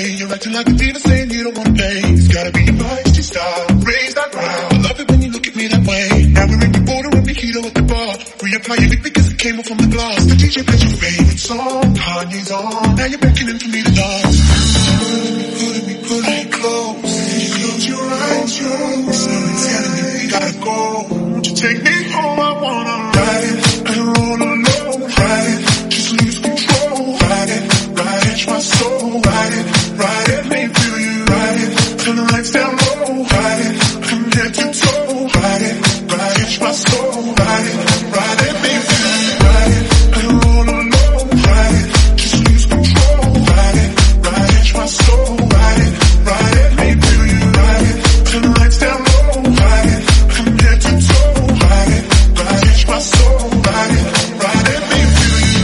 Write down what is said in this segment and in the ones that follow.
way. You're acting like a diva saying you don't wanna pay. It's gotta be your feisty style, raise that ground. I love it when you look at me that way. Now we're in the border and mojito at the bar. Reapply your lip because it came off from the glass. The DJ plays your favorite song, Kanye's on. Now you're beckoning for me to dance. Pulling me close. You close your eyes, something's telling me we gotta go. Won't you take me home? I wanna ride it and roll alone. Ride it, just lose control. Ride it, catch my soul. Ride it, make me feel you. Ride it, turn the lights down low. Ride it, from head to toe. Ride it, catch my soul. Ride it, make me feel you. Ride it and roll alone. Ride it, just lose control. Ride it, catch my soul. Ride it, make me feel you. Ride it, turn the lights down low. Ride it, from head to toe. Ride it, catch my soul. Ride it, make me feel you.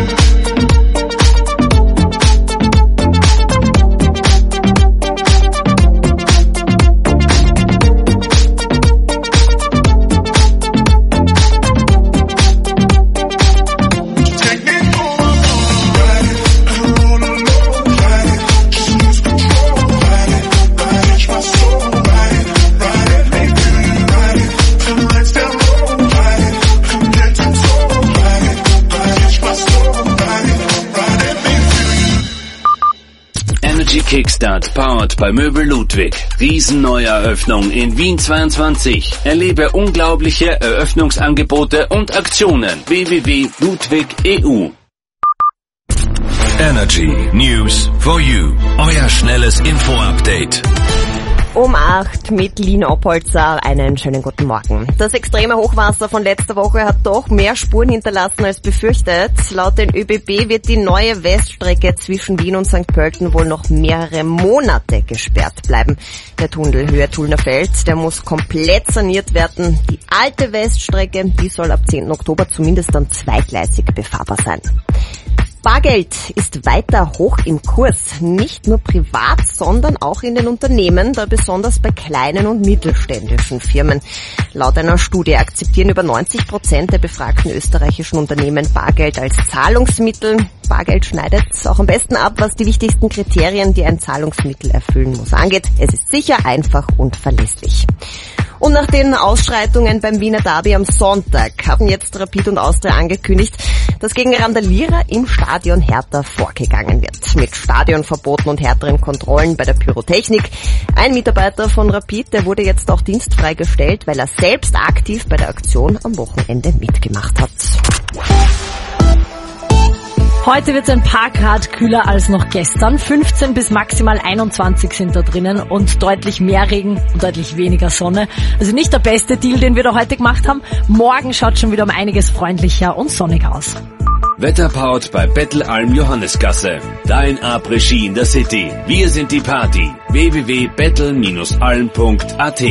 Kickstart powered bei Möbel Ludwig. Riesenneueröffnung in Wien 22. Erlebe unglaubliche Eröffnungsangebote und Aktionen. www.ludwig.eu. Energy News for You. Euer schnelles Info-Update. Um 8 mit Lina Oppolzer. Einen schönen guten Morgen. Das extreme Hochwasser von letzter Woche hat doch mehr Spuren hinterlassen als befürchtet. Laut den ÖBB wird die neue Weststrecke zwischen Wien und St. Pölten wohl noch mehrere Monate gesperrt bleiben. Der Tunnel Höhe Tullner Feld, der muss komplett saniert werden. Die alte Weststrecke, die soll ab 10. Oktober zumindest dann zweigleisig befahrbar sein. Bargeld ist weiter hoch im Kurs, nicht nur privat, sondern auch in den Unternehmen, da besonders bei kleinen und mittelständischen Firmen. Laut einer Studie akzeptieren über 90% der befragten österreichischen Unternehmen Bargeld als Zahlungsmittel. Bargeld schneidet auch am besten ab, was die wichtigsten Kriterien, die ein Zahlungsmittel erfüllen muss, angeht. Es ist sicher, einfach und verlässlich. Und nach den Ausschreitungen beim Wiener Derby am Sonntag haben jetzt Rapid und Austria angekündigt, dass gegen Randalierer im Stadion härter vorgegangen wird. Mit Stadionverboten und härteren Kontrollen bei der Pyrotechnik. Ein Mitarbeiter von Rapid, der wurde jetzt auch dienstfrei gestellt, weil er selbst aktiv bei der Aktion am Wochenende mitgemacht hat. Heute wird es ein paar Grad kühler als noch gestern. 15 bis maximal 21 sind da drinnen und deutlich mehr Regen und deutlich weniger Sonne. Also nicht der beste Deal, den wir da heute gemacht haben. Morgen schaut schon wieder um einiges freundlicher und sonniger aus. Wetterpowered bei Bettelalm Johannesgasse. Dein Après-Ski in der City. Wir sind die Party. www.bettel-alm.at.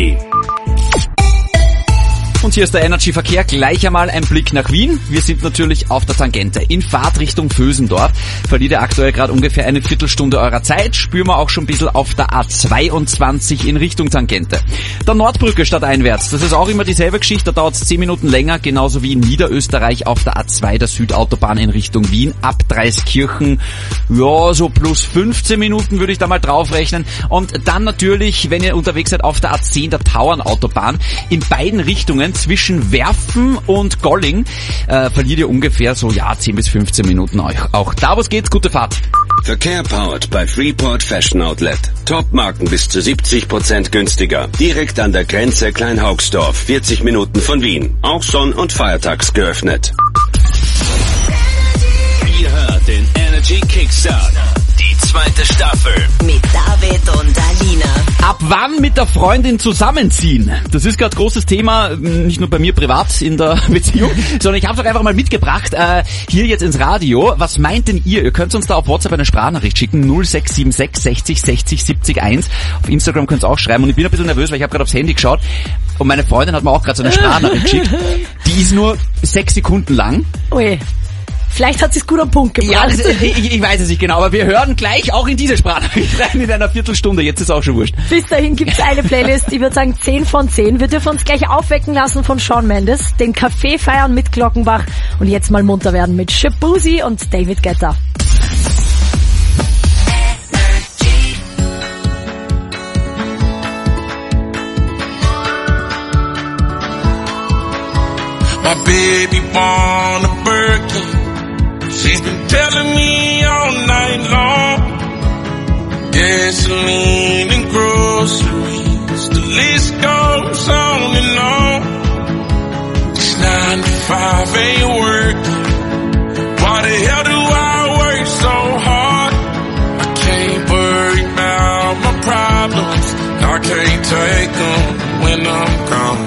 Und hier ist der Energy-Verkehr. Gleich einmal ein Blick nach Wien. Wir sind natürlich auf der Tangente. In Fahrtrichtung Vösendorf verliert ihr aktuell gerade ungefähr eine Viertelstunde eurer Zeit. Spüren wir auch schon ein bisschen auf der A22 in Richtung Tangente. Der Nordbrücke stadteinwärts. Das ist auch immer dieselbe Geschichte. Da dauert es 10 Minuten länger. Genauso wie in Niederösterreich auf der A2 der Südautobahn in Richtung Wien. Ab Dreiskirchen. Ja, so plus 15 Minuten würde ich da mal draufrechnen. Und dann natürlich, wenn ihr unterwegs seid auf der A10 der Tauernautobahn. In beiden Richtungen zwischen Werfen und Golling verliert ihr ungefähr so 10 bis 15 Minuten auch. Da, wo es geht, gute Fahrt. Verkehr powered bei Freeport Fashion Outlet. Top-Marken bis zu 70% günstiger. Direkt an der Grenze Kleinhaugsdorf, 40 Minuten von Wien. Auch sonn- und feiertags geöffnet. Ihr hört den Energy Kickstart. Die zweite Staffel. Mit David und Alina. Ab wann mit der Freundin zusammenziehen? Das ist gerade großes Thema, nicht nur bei mir privat in der Beziehung, sondern ich habe es auch einfach mal mitgebracht, hier jetzt ins Radio. Was meint denn ihr? Ihr könnt uns da auf WhatsApp eine Sprachnachricht schicken, 0676 60 60 70 1. Auf Instagram könnt ihr auch schreiben und ich bin ein bisschen nervös, weil ich habe gerade aufs Handy geschaut und meine Freundin hat mir auch gerade so eine Sprachnachricht geschickt. Die ist nur 6 Sekunden lang. Ui. Vielleicht hat sie es gut am Punkt gebracht. Ja, ich weiß es nicht genau, aber wir hören gleich auch in diese Sprachnachricht rein in einer Viertelstunde. Jetzt ist auch schon wurscht. Bis dahin gibt's eine Playlist, ich würde sagen 10 von 10. Wir dürfen uns gleich aufwecken lassen von Shawn Mendes, den Kaffee feiern mit Glockenbach und jetzt mal munter werden mit Shabuzi und David Guetta. on a Birkin. She's been telling me all night long. Gasoline and groceries, the list goes on and on. This 9 to 5 ain't working. Why the hell do I work so hard? I can't worry about my problems. I can't take them when I'm gone.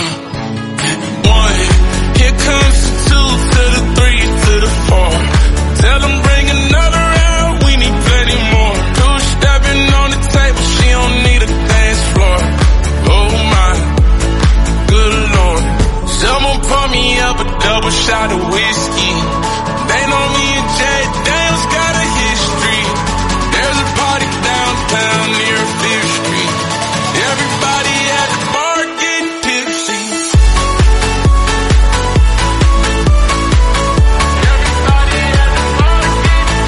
1, here comes the 2 to the 3 to the 4. Tell them bring another round, we need plenty more. 2 stepping on the table, she don't need a dance floor. Oh my, good Lord. Someone pour me up a double shot of whiskey. They know me and Jay Daniels got a history. There's a party downtown near 5th Street. Everybody at the bar getting tipsy. Everybody at the bar getting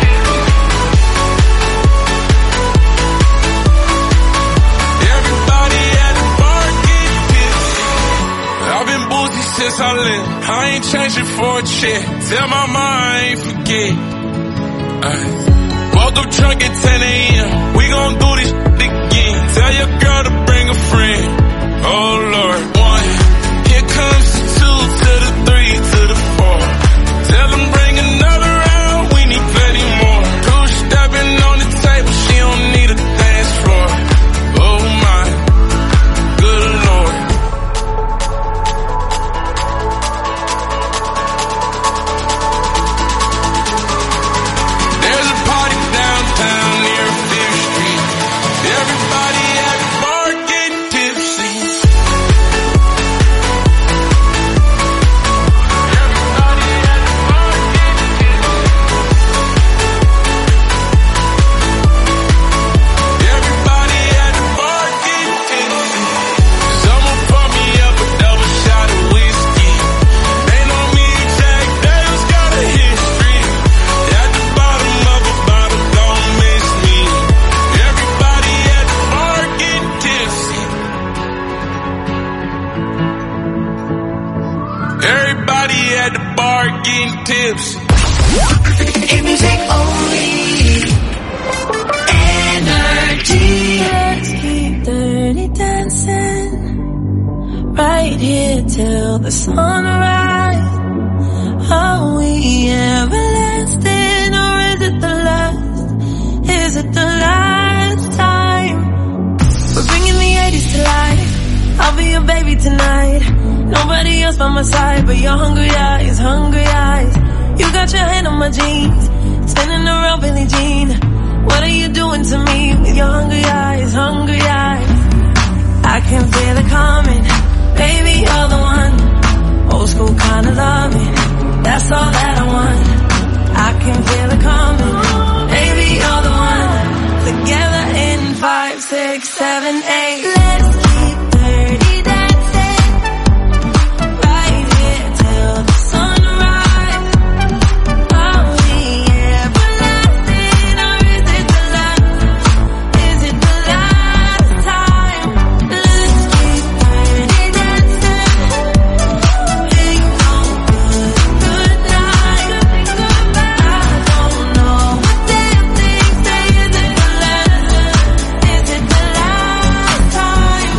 tipsy. Everybody at the bar getting tipsy. I've been boozy since I left. I ain't changing for a check. Tell my mom I ain't forget. Woke up drunk at 10 a.m. We gon' do this again. Tell your girl to bring a friend. Oh Lord. 1, here comes the 2 to the 3 to the 4. Tell them bring another round, we need plenty more. 2 stepping on the table, she don't need a dance floor. Oh my, good Lord. There's a party downtown near 5th Street. Everybody at the bar getting tipsy. Everybody at the bar getting tipsy. Everybody at the bar getting tipsy. Someone pour me up a double shot of whiskey. They know me and Jack Daniels got a history. At the bottom of a bottle, don't miss me. Everybody at the bar getting tipsy. Everybody at the bar getting tipsy. Music only. Energy. Let's keep dirty dancing right here till the sunrise. Are we everlasting or is it the last? Is it the last time? We're bringing the 80s to life. I'll be your baby tonight. Nobody else by my side but your hungry eyes, hungry eyes. You got your hand on my jeans, spinning around Billie Jean. What are you doing to me with your hungry eyes, hungry eyes? I can feel it coming, baby, you're the one. Old school kind of loving, that's all that I want. I can feel it coming, baby, you're the one. Together in 5, 6, 7, 8. Let's keep dirty dancing right here till the sunrise. Are we everlasting or is it the last? Is it the last time? Let's keep dirty dancing. Ain't no good night. I don't know what damn thing say. Is it the last? Is it the last time?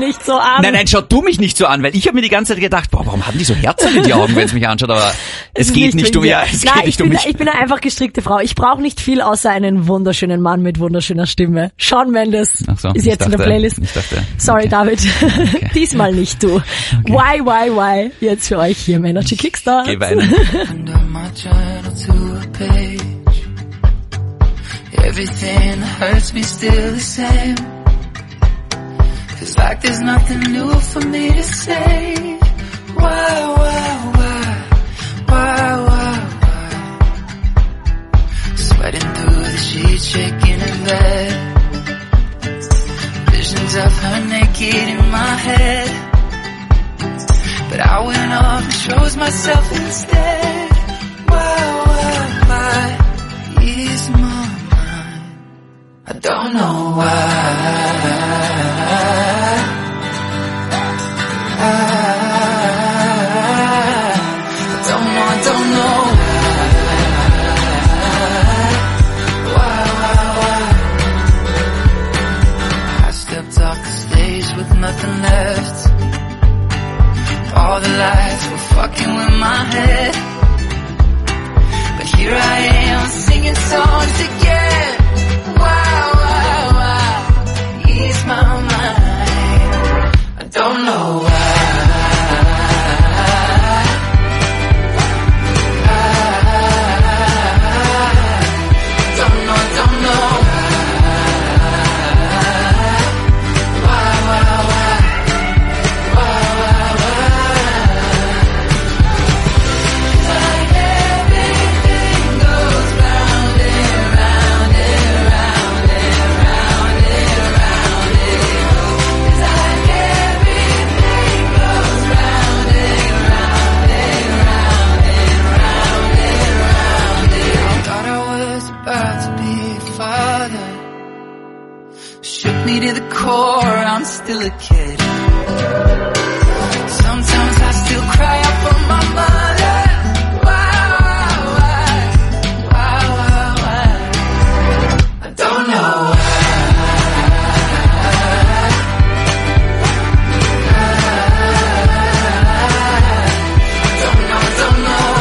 nicht so an. Nein, schau du mich nicht so an, weil ich habe mir die ganze Zeit gedacht, boah, warum haben die so Herzen in die Augen, wenn es mich anschaut, aber es geht nicht um mich. Ich bin eine einfach gestrickte Frau. Ich brauche nicht viel außer einen wunderschönen Mann mit wunderschöner Stimme. Shawn Mendes ist jetzt in der Playlist. Sorry, David. Okay. Diesmal nicht du. Okay. Why? Jetzt für euch hier im Energy Kickstart. Geh weinen. Everything hurts me still the same. Feels like there's nothing new for me to say. Why? Sweating through the sheets, shaking in bed. Visions of her naked in my head. But I went off and chose myself instead. Why? Ease my mind. I don't know why. I don't know why. I stepped off the stage with nothing left. All the lights were fucking with my head. But here I am singing songs again. Why? Ease my mind. I don't know why. To the core, I'm still a kid. Sometimes I still cry out for my mother. Why? I don't know why. Don't know.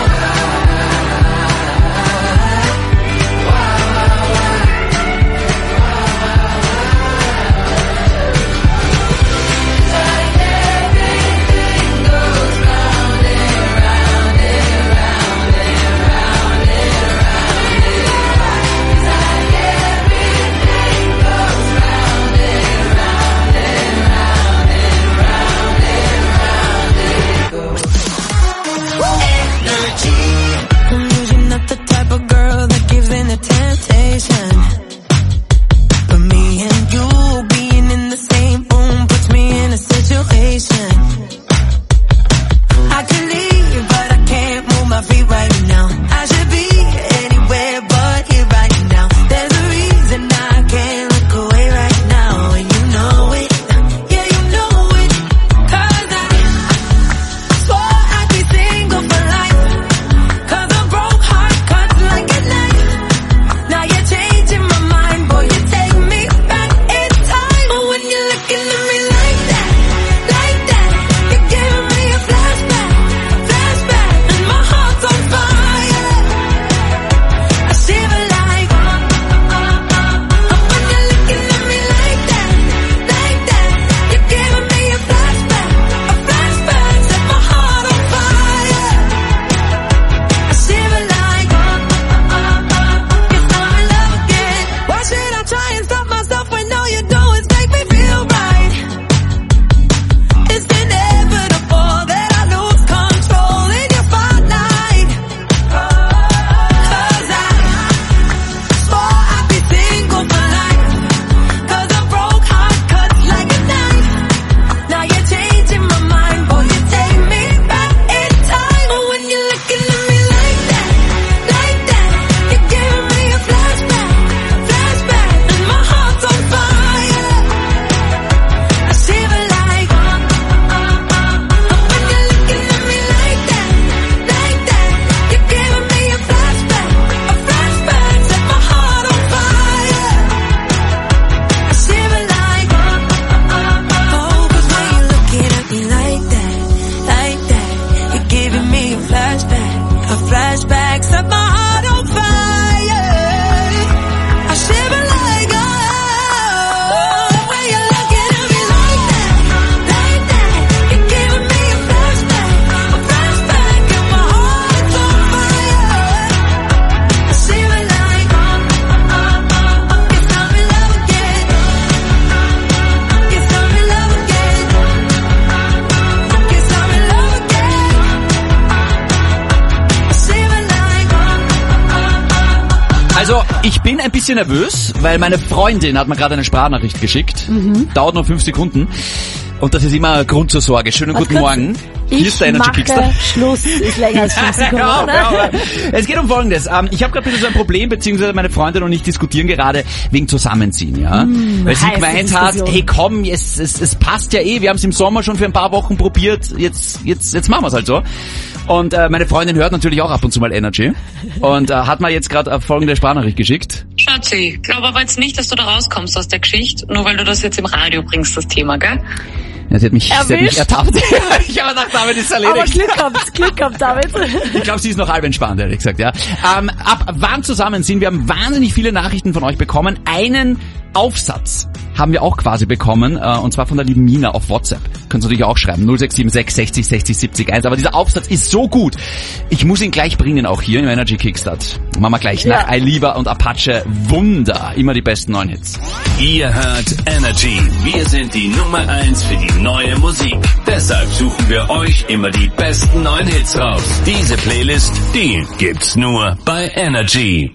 Also, ich bin ein bisschen nervös, weil meine Freundin hat mir gerade eine Sprachnachricht geschickt. Dauert nur 5 Sekunden. Und das ist immer Grund zur Sorge. Schönen guten Morgen. Hier ist der Energy Kickstart. Schluss ist länger als 5 Sekunden, oder? Es geht um Folgendes. Ich habe gerade ein bisschen so ein Problem, beziehungsweise meine Freundin und ich diskutieren gerade wegen Zusammenziehen, ja. Weil sie gemeint hat, hey komm, es passt ja eh, wir haben es im Sommer schon für ein paar Wochen probiert, jetzt machen wir es halt so. Und meine Freundin hört natürlich auch ab und zu mal Energy und hat mir jetzt gerade folgende Sprachnachricht geschickt. Schatzi, glaube aber jetzt nicht, dass du da rauskommst aus der Geschichte, nur weil du das jetzt im Radio bringst, das Thema, gell? Ja, sie hat mich ertappt. Ich habe gedacht, David ist erledigt. Aber Glück gehabt, David. Ich glaube, sie ist noch halb entspannt, ehrlich gesagt, ja. Ab wann zusammen sind? Wir haben wahnsinnig viele Nachrichten von euch bekommen. Einen Aufsatz haben wir auch quasi bekommen, und zwar von der lieben Mina auf WhatsApp. Könnt ihr natürlich auch schreiben, 0676 60 60 70 1. Aber dieser Aufsatz ist so gut. Ich muss ihn gleich bringen, auch hier im Energy Kickstart. Machen wir gleich nach Aliva und Apache. Wunder. Immer die besten neuen Hits. Ihr hört Energy. Wir sind die Nummer 1 für die neue Musik. Deshalb suchen wir euch immer die besten neuen Hits raus. Diese Playlist, die gibt's nur bei Energy.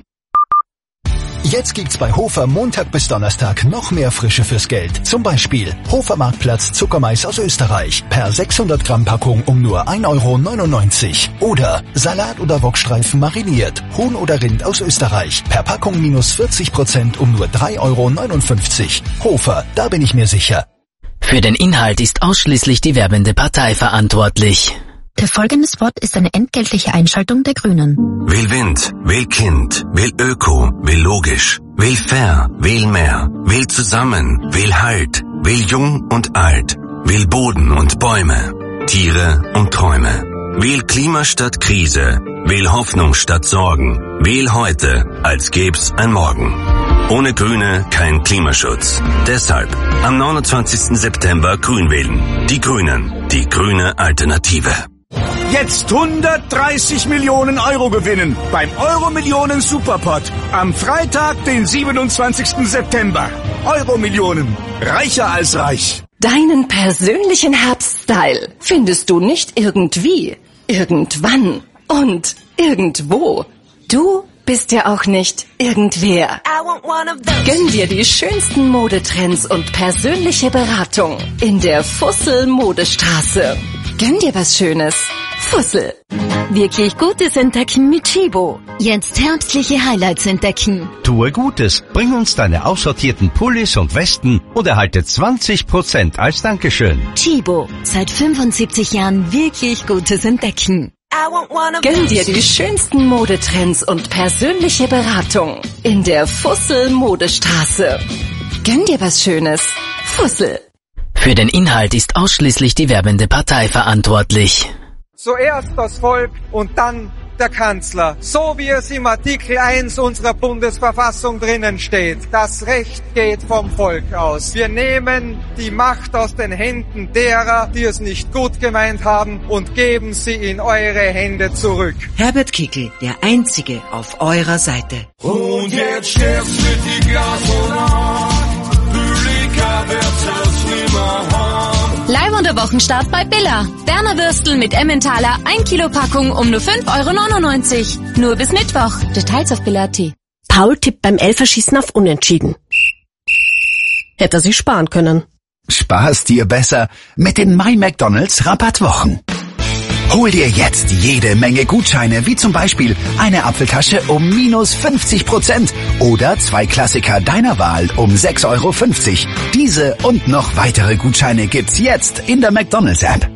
Jetzt gibt's bei Hofer Montag bis Donnerstag noch mehr Frische fürs Geld. Zum Beispiel Hofer Marktplatz Zuckermais aus Österreich. Per 600 Gramm Packung um nur 1,99 €. Oder Salat oder Wokstreifen mariniert. Huhn oder Rind aus Österreich. Per Packung minus 40% um nur 3,59 €. Hofer, da bin ich mir sicher. Für den Inhalt ist ausschließlich die werbende Partei verantwortlich. Der folgende Spot ist eine entgeltliche Einschaltung der Grünen. Wähl Wind, wähl Kind, wähl Öko, wähl logisch, wähl fair, wähl mehr, wähl zusammen, wähl Halt, wähl jung und alt, wähl Boden und Bäume, Tiere und Träume. Wähl Klima statt Krise, wähl Hoffnung statt Sorgen, wähl heute, als gäb's ein Morgen. Ohne Grüne kein Klimaschutz. Deshalb am 29. September Grün wählen. Die Grünen, die grüne Alternative. Jetzt 130 Millionen Euro gewinnen beim Euro-Millionen Superpot. Am Freitag, den 27. September. Euro-Millionen. Reicher als reich. Deinen persönlichen Herbststyle findest du nicht irgendwie, irgendwann und irgendwo. Du bist ja auch nicht irgendwer. Gönn dir die schönsten Modetrends und persönliche Beratung in der Fussel Modestraße. Gönn dir was Schönes. Fussel. Wirklich Gutes entdecken mit Chibo. Jetzt herbstliche Highlights entdecken. Tue Gutes. Bring uns deine aussortierten Pullis und Westen und erhalte 20% als Dankeschön. Chibo. Seit 75 Jahren wirklich Gutes entdecken. Gönn dir die schönsten Modetrends und persönliche Beratung in der Fussel Modestraße. Gönn dir was Schönes. Fussel. Für den Inhalt ist ausschließlich die werbende Partei verantwortlich. Zuerst das Volk und dann der Kanzler. So wie es im Artikel 1 unserer Bundesverfassung drinnen steht. Das Recht geht vom Volk aus. Wir nehmen die Macht aus den Händen derer, die es nicht gut gemeint haben, und geben sie in eure Hände zurück. Herbert Kickl, der Einzige auf eurer Seite. Und jetzt stirbst mit die Gasonat. Pülika wird's das nimmer haben. Live- und der Wochenstart bei Billa. Berner Würstel mit Emmentaler 1 Kilo Packung um nur 5,99 €. Nur bis Mittwoch. Details auf Billa.at. Paul tippt beim Elferschießen auf Unentschieden. Hätte er sich sparen können. Spar's dir besser mit den My McDonald's Rabattwochen. Hol dir jetzt jede Menge Gutscheine, wie zum Beispiel eine Apfeltasche um minus 50% oder 2 Klassiker deiner Wahl um 6,50 €. Diese und noch weitere Gutscheine gibt's jetzt in der McDonald's App.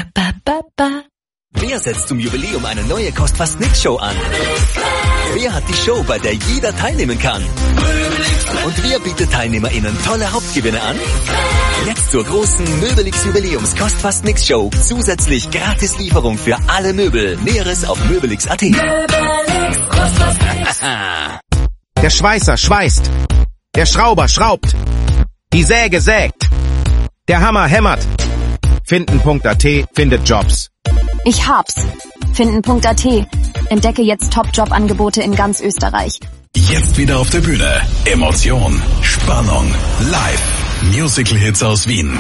Wer setzt zum Jubiläum eine neue Kost-Fast-Nix-Show an? Wer hat die Show, bei der jeder teilnehmen kann? Und wer bietet TeilnehmerInnen tolle Hauptgewinne an? Jetzt zur großen Möbelix Jubiläums Kost-Fast-Nix-Show. Zusätzlich Gratislieferung für alle Möbel. Näheres auf möbelix.at. Der Schweißer schweißt. Der Schrauber schraubt. Die Säge sägt. Der Hammer hämmert. Finden.at findet Jobs. Ich hab's. Finden.at. Entdecke jetzt Top-Job-Angebote in ganz Österreich. Jetzt wieder auf der Bühne. Emotion, Spannung, live. Musical-Hits aus Wien.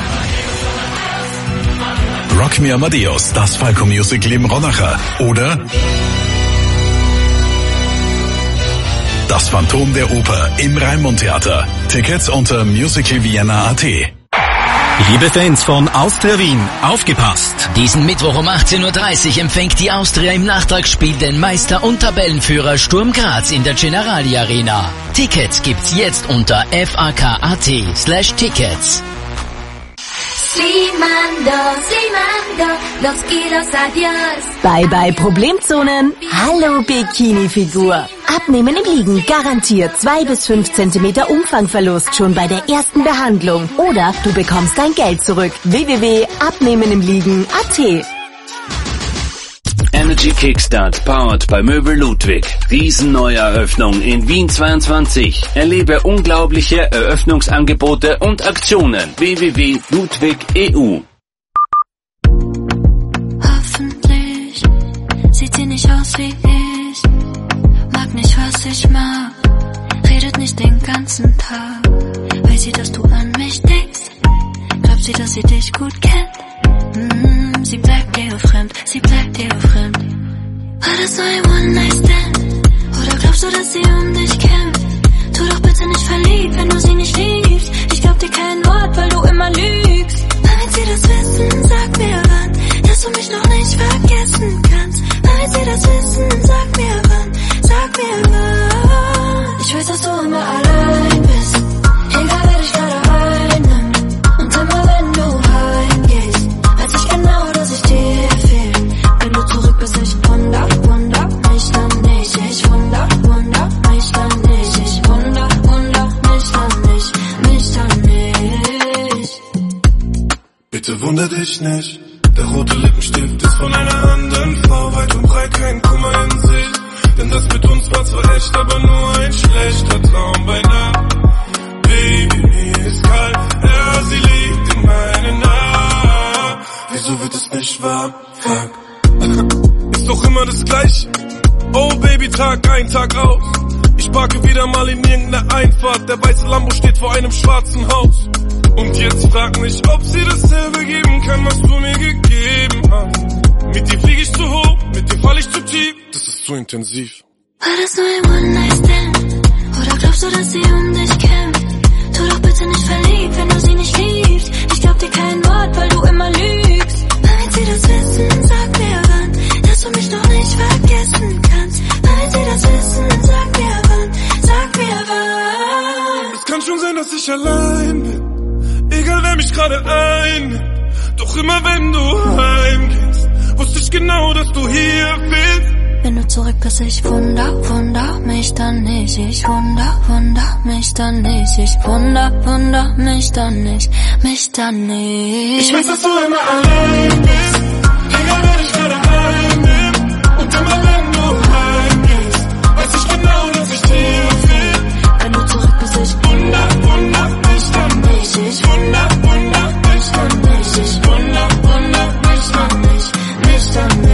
Rock Me Amadeus, das Falco-Musical im Ronacher. Oder Das Phantom der Oper im Raimund-Theater. Tickets unter musicalvienna.at. Liebe Fans von Austria Wien, aufgepasst! Diesen Mittwoch um 18.30 Uhr empfängt die Austria im Nachtragsspiel den Meister und Tabellenführer Sturm Graz in der Generali Arena. Tickets gibt's jetzt unter fak.at/tickets. Slimando, los kilos, adios. Bye bye Problemzonen. Hallo Bikini-Figur. Abnehmen im Liegen garantiert 2 bis 5 Zentimeter Umfangverlust schon bei der ersten Behandlung. Oder du bekommst dein Geld zurück. www.abnehmenimliegen.at. Energy Kickstart, powered bei Möbel Ludwig. Riesenneueröffnung in Wien 22. Erlebe unglaubliche Eröffnungsangebote und Aktionen. www.ludwig.eu. Hoffentlich sieht sie nicht aus wie ich. Mag nicht, was ich mag. Redet nicht den ganzen Tag. Weiß sie, dass du an mich denkst? Glaubt sie, dass sie dich gut kennt? Sie bleibt dir fremd, sie bleibt dir fremd. War das nur ein One-Night-Stand? Oder glaubst du, dass sie um dich kämpft? Tu doch bitte nicht verliebt, wenn du sie nicht liebst. Ich glaub dir kein Wort, weil du immer lügst. Wenn sie das wissen, sag mir wann, dass du mich noch nicht vergessen kannst. Wenn sie das wissen, sag mir wann, sag mir wann. Ich weiß, dass du immer allein bist, egal wer dich gerade einnimmt. Und immer wenn du heimgehst, weiß ich genau, dass ich dir fehl. Wenn du zurück bist, ich wunder mich dann nicht. Ich wunder mich dann nicht. Ich wunder mich dann nicht. Bitte wunder dich nicht. Der rote Lippenstift ist von einer anderen Frau. Weit und breit kein Kummer in sich. Denn das mit uns war zwar echt, aber nur ein schlechter Traum bei Nacht. Baby, mir ist kalt, ja, sie liegt in meinen Armen. Wieso wird es nicht warm? Fuck. Ist doch immer das Gleiche. Oh Baby, Tag ein, Tag aus. Ich parke wieder mal in irgendeiner Einfahrt. Der weiße Lambo steht vor einem schwarzen Haus. Und jetzt frag mich, ob sie dasselbe geben kann, was du mir gegeben hast. Mit dir flieg ich zu hoch, mit dir fall ich zu tief. Das ist zu intensiv. War das nur ein One-Night-Stand? Oder glaubst du, dass sie um dich kämpft? Tu doch bitte nicht verliebt, wenn du sie nicht liebst. Ich glaub dir kein Wort, weil du immer lügst. Wenn sie das wissen, sag mir wann, dass du mich noch nicht vergessen kannst. Wenn sie das wissen, sag mir wann, sag mir wann. Es kann schon sein, dass ich allein bin, egal wer mich gerade einnimmt. Doch immer wenn du heimgehst, wusste ich genau, dass du hier bist. Wenn du zurück bist, ich wunder mich dann nicht. Ich wunder mich dann nicht. Ich wunder mich dann nicht. Ich weiß, dass du immer allein bist, egal wer dich gerade einnimmt. Und immer wenn du heimgehst, weiß ich genau, dass ich dir fehl. Wenn du zurück bist, ich wunder mich dann nicht. Ich wunder mich dann nicht. Ich wunder mich dann nicht. Mich dann nicht.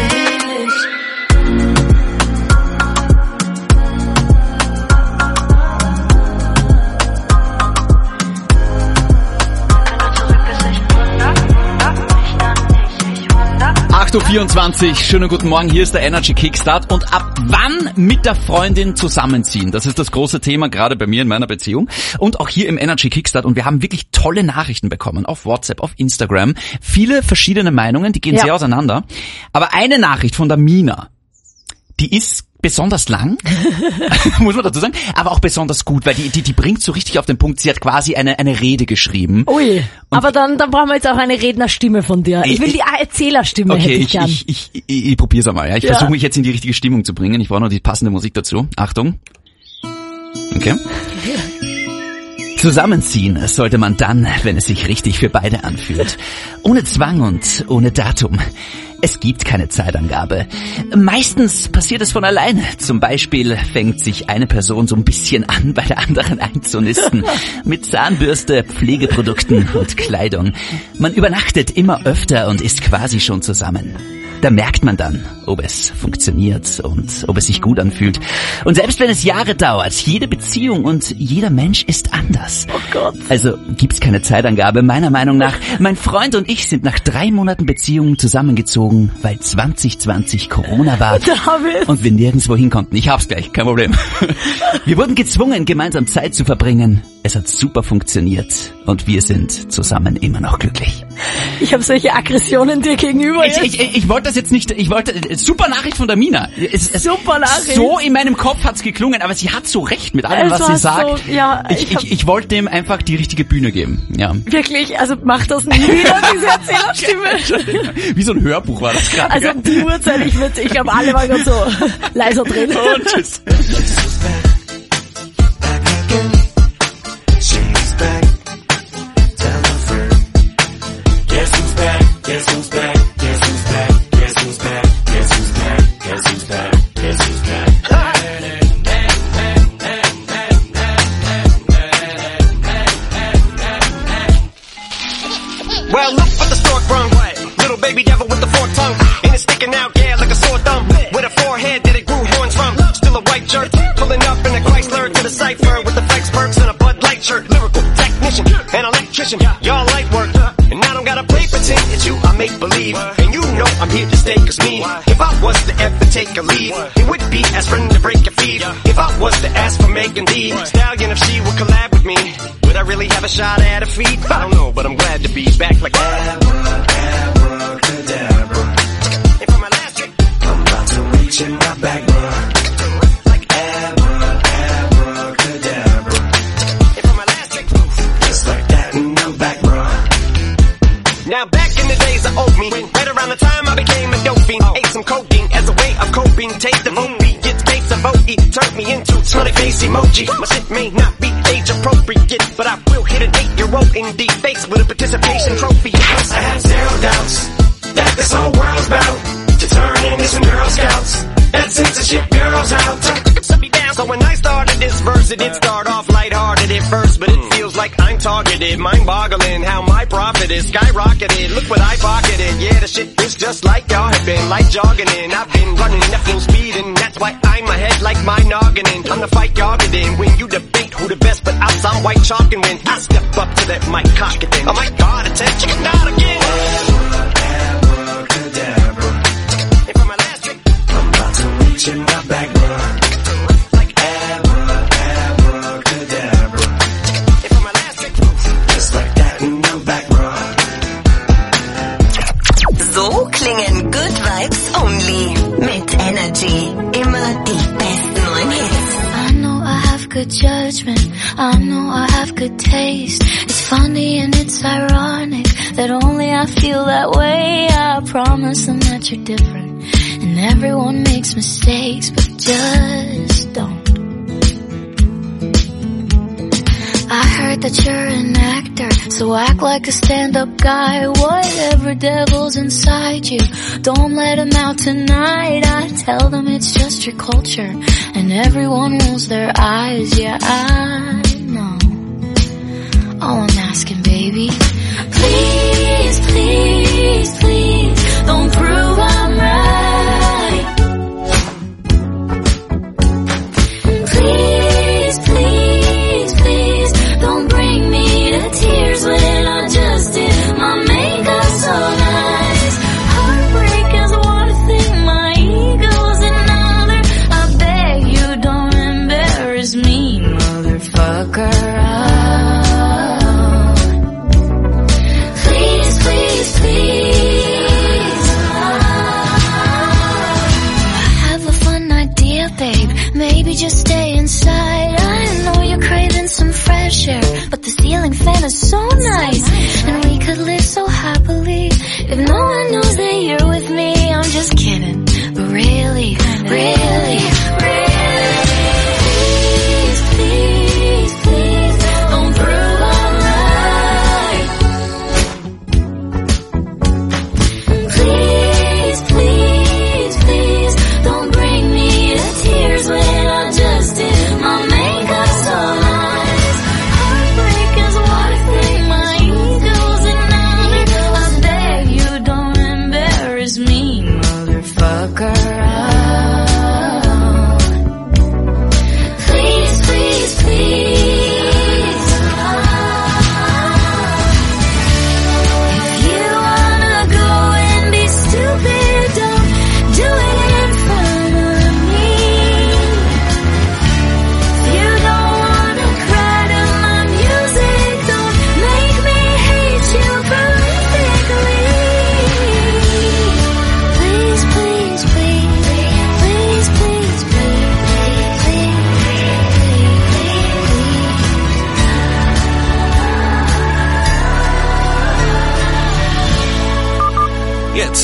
Uhr 24, schönen guten Morgen, hier ist der Energy Kickstart. Und ab wann mit der Freundin zusammenziehen? Das ist das große Thema, gerade bei mir in meiner Beziehung. Und auch hier im Energy Kickstart. Und wir haben wirklich tolle Nachrichten bekommen, auf WhatsApp, auf Instagram. Viele verschiedene Meinungen, die gehen sehr auseinander. Aber eine Nachricht von der Mina, die ist besonders lang, muss man dazu sagen, aber auch besonders gut, weil die bringt so richtig auf den Punkt. Sie hat quasi eine Rede geschrieben. Ui, aber dann brauchen wir jetzt auch eine Rednerstimme von dir. Ich will die Erzählerstimme, hätte ich gern. Ich probier's einmal. Ja. Ich versuche mich jetzt in die richtige Stimmung zu bringen. Ich brauche noch die passende Musik dazu. Achtung. Okay. Zusammenziehen sollte man dann, wenn es sich richtig für beide anfühlt. Ohne Zwang und ohne Datum. Es gibt keine Zeitangabe. Meistens passiert es von alleine. Zum Beispiel fängt sich eine Person so ein bisschen an, bei der anderen einzunisten. Mit Zahnbürste, Pflegeprodukten und Kleidung. Man übernachtet immer öfter und ist quasi schon zusammen. Da merkt man dann, ob es funktioniert und ob es sich gut anfühlt. Und selbst wenn es Jahre dauert, jede Beziehung und jeder Mensch ist anders. Oh Gott. Also gibt's keine Zeitangabe. Meiner Meinung nach, mein Freund und ich sind nach 3 Monaten Beziehung zusammengezogen, weil 2020 Corona war und wir nirgendwo hin konnten. Ich hab's gleich, kein Problem. Wir wurden gezwungen, gemeinsam Zeit zu verbringen. Es hat super funktioniert und wir sind zusammen immer noch glücklich. Ich habe solche Aggressionen dir gegenüber. Ich wollte das jetzt nicht, super Nachricht von der Mina. Super Nachricht. So in meinem Kopf hat's geklungen, aber sie hat so recht mit allem, was sie sagt. So, ja, ich wollte dem einfach die richtige Bühne geben. Ja. Wirklich, also mach das nie wieder, diese Erzählerstimme. Wie so ein Hörbuch war das gerade. Also um die Uhrzeit, ich glaube alle waren gerade so leiser drin. Und tschüss. Well, look what the stork brung. Little baby devil with the forked tongue. And it's sticking out, yeah, like a sore thumb. With a forehead that it grew horns from. Still a white shirt, pulling up in a Chrysler to the cipher with the flex perks and a Bud Light shirt. Lyrical technician, an electrician, y'all light work. And I don't gotta play pretend, it's you I make believe. And you know I'm here to stay, cause me, if I was to ever take a lead, it would be as friend to break your feet. If I was to ask for Megan D Stallion, if she would collab with me, would I really have a shot at her feet? I don't know, but I'm glad to be back like abracadabra. And for my last trick, I'm about to reach in my bag, bruh. Like abracadabra. And for my last trick, just like that, and I'm back, bruh. Now back in the days of old me, right around the time I became a dope fiend, ate some codeine as a way of coping. Taste of opiates, taste of OE, turned me into smiley face emoji. My shit may not be age appropriate, but I will hit an 8-year-old in the face with a participation trophy. Because I have zero doubts that this whole world's about to turn into some Girl Scouts and censorship girls out. So when I started this verse, it did start off lighthearted at first, but it feels like I'm targeted, mind-boggling how my profit is skyrocketed. Look what I pocketed, yeah, the shit is just like y'all have been, like jogging in. I've been running at full speed, and that's why I'm ahead like my noggin in. Time to fight dogged in, when you debate who the best, but I'm some white chalk, and when I step up to that mic cock it then, oh my god, attention, chicken out again. Abracadabra. And for my last trick, I'm about to reach in my bag, bruh. So klingen Good Vibes Only mit Energy. Immer die besten neuen Hits. I know I have good judgment. I know I have good taste. It's funny and it's ironic that only I feel that way. I promise them that you're different. And everyone makes mistakes, but just don't. I heard that you're an actor, so act like a stand-up guy. Whatever devil's inside you, don't let him out tonight. I tell them it's just your culture, and everyone rolls their eyes. Yeah, I know. All I'm asking, baby, please, please, please, don't prove I'm right. Please, please, please, don't bring me to tears when I just did my makeup so nice. Heartbreak is one thing, my ego's another. I beg you don't embarrass me, motherfucker. Please, please, please. I have a fun idea, babe. Maybe just stay inside. I know you're craving some fresh air, but the ceiling fan is so nice, and we could live so happily if no one knows that you're with me. I'm just kidding, but really, really, really, please, please, please, don't prove I'm right. Please, please, please, don't bring me to tears when I just did my makeup so nice. Heartbreak is one thing,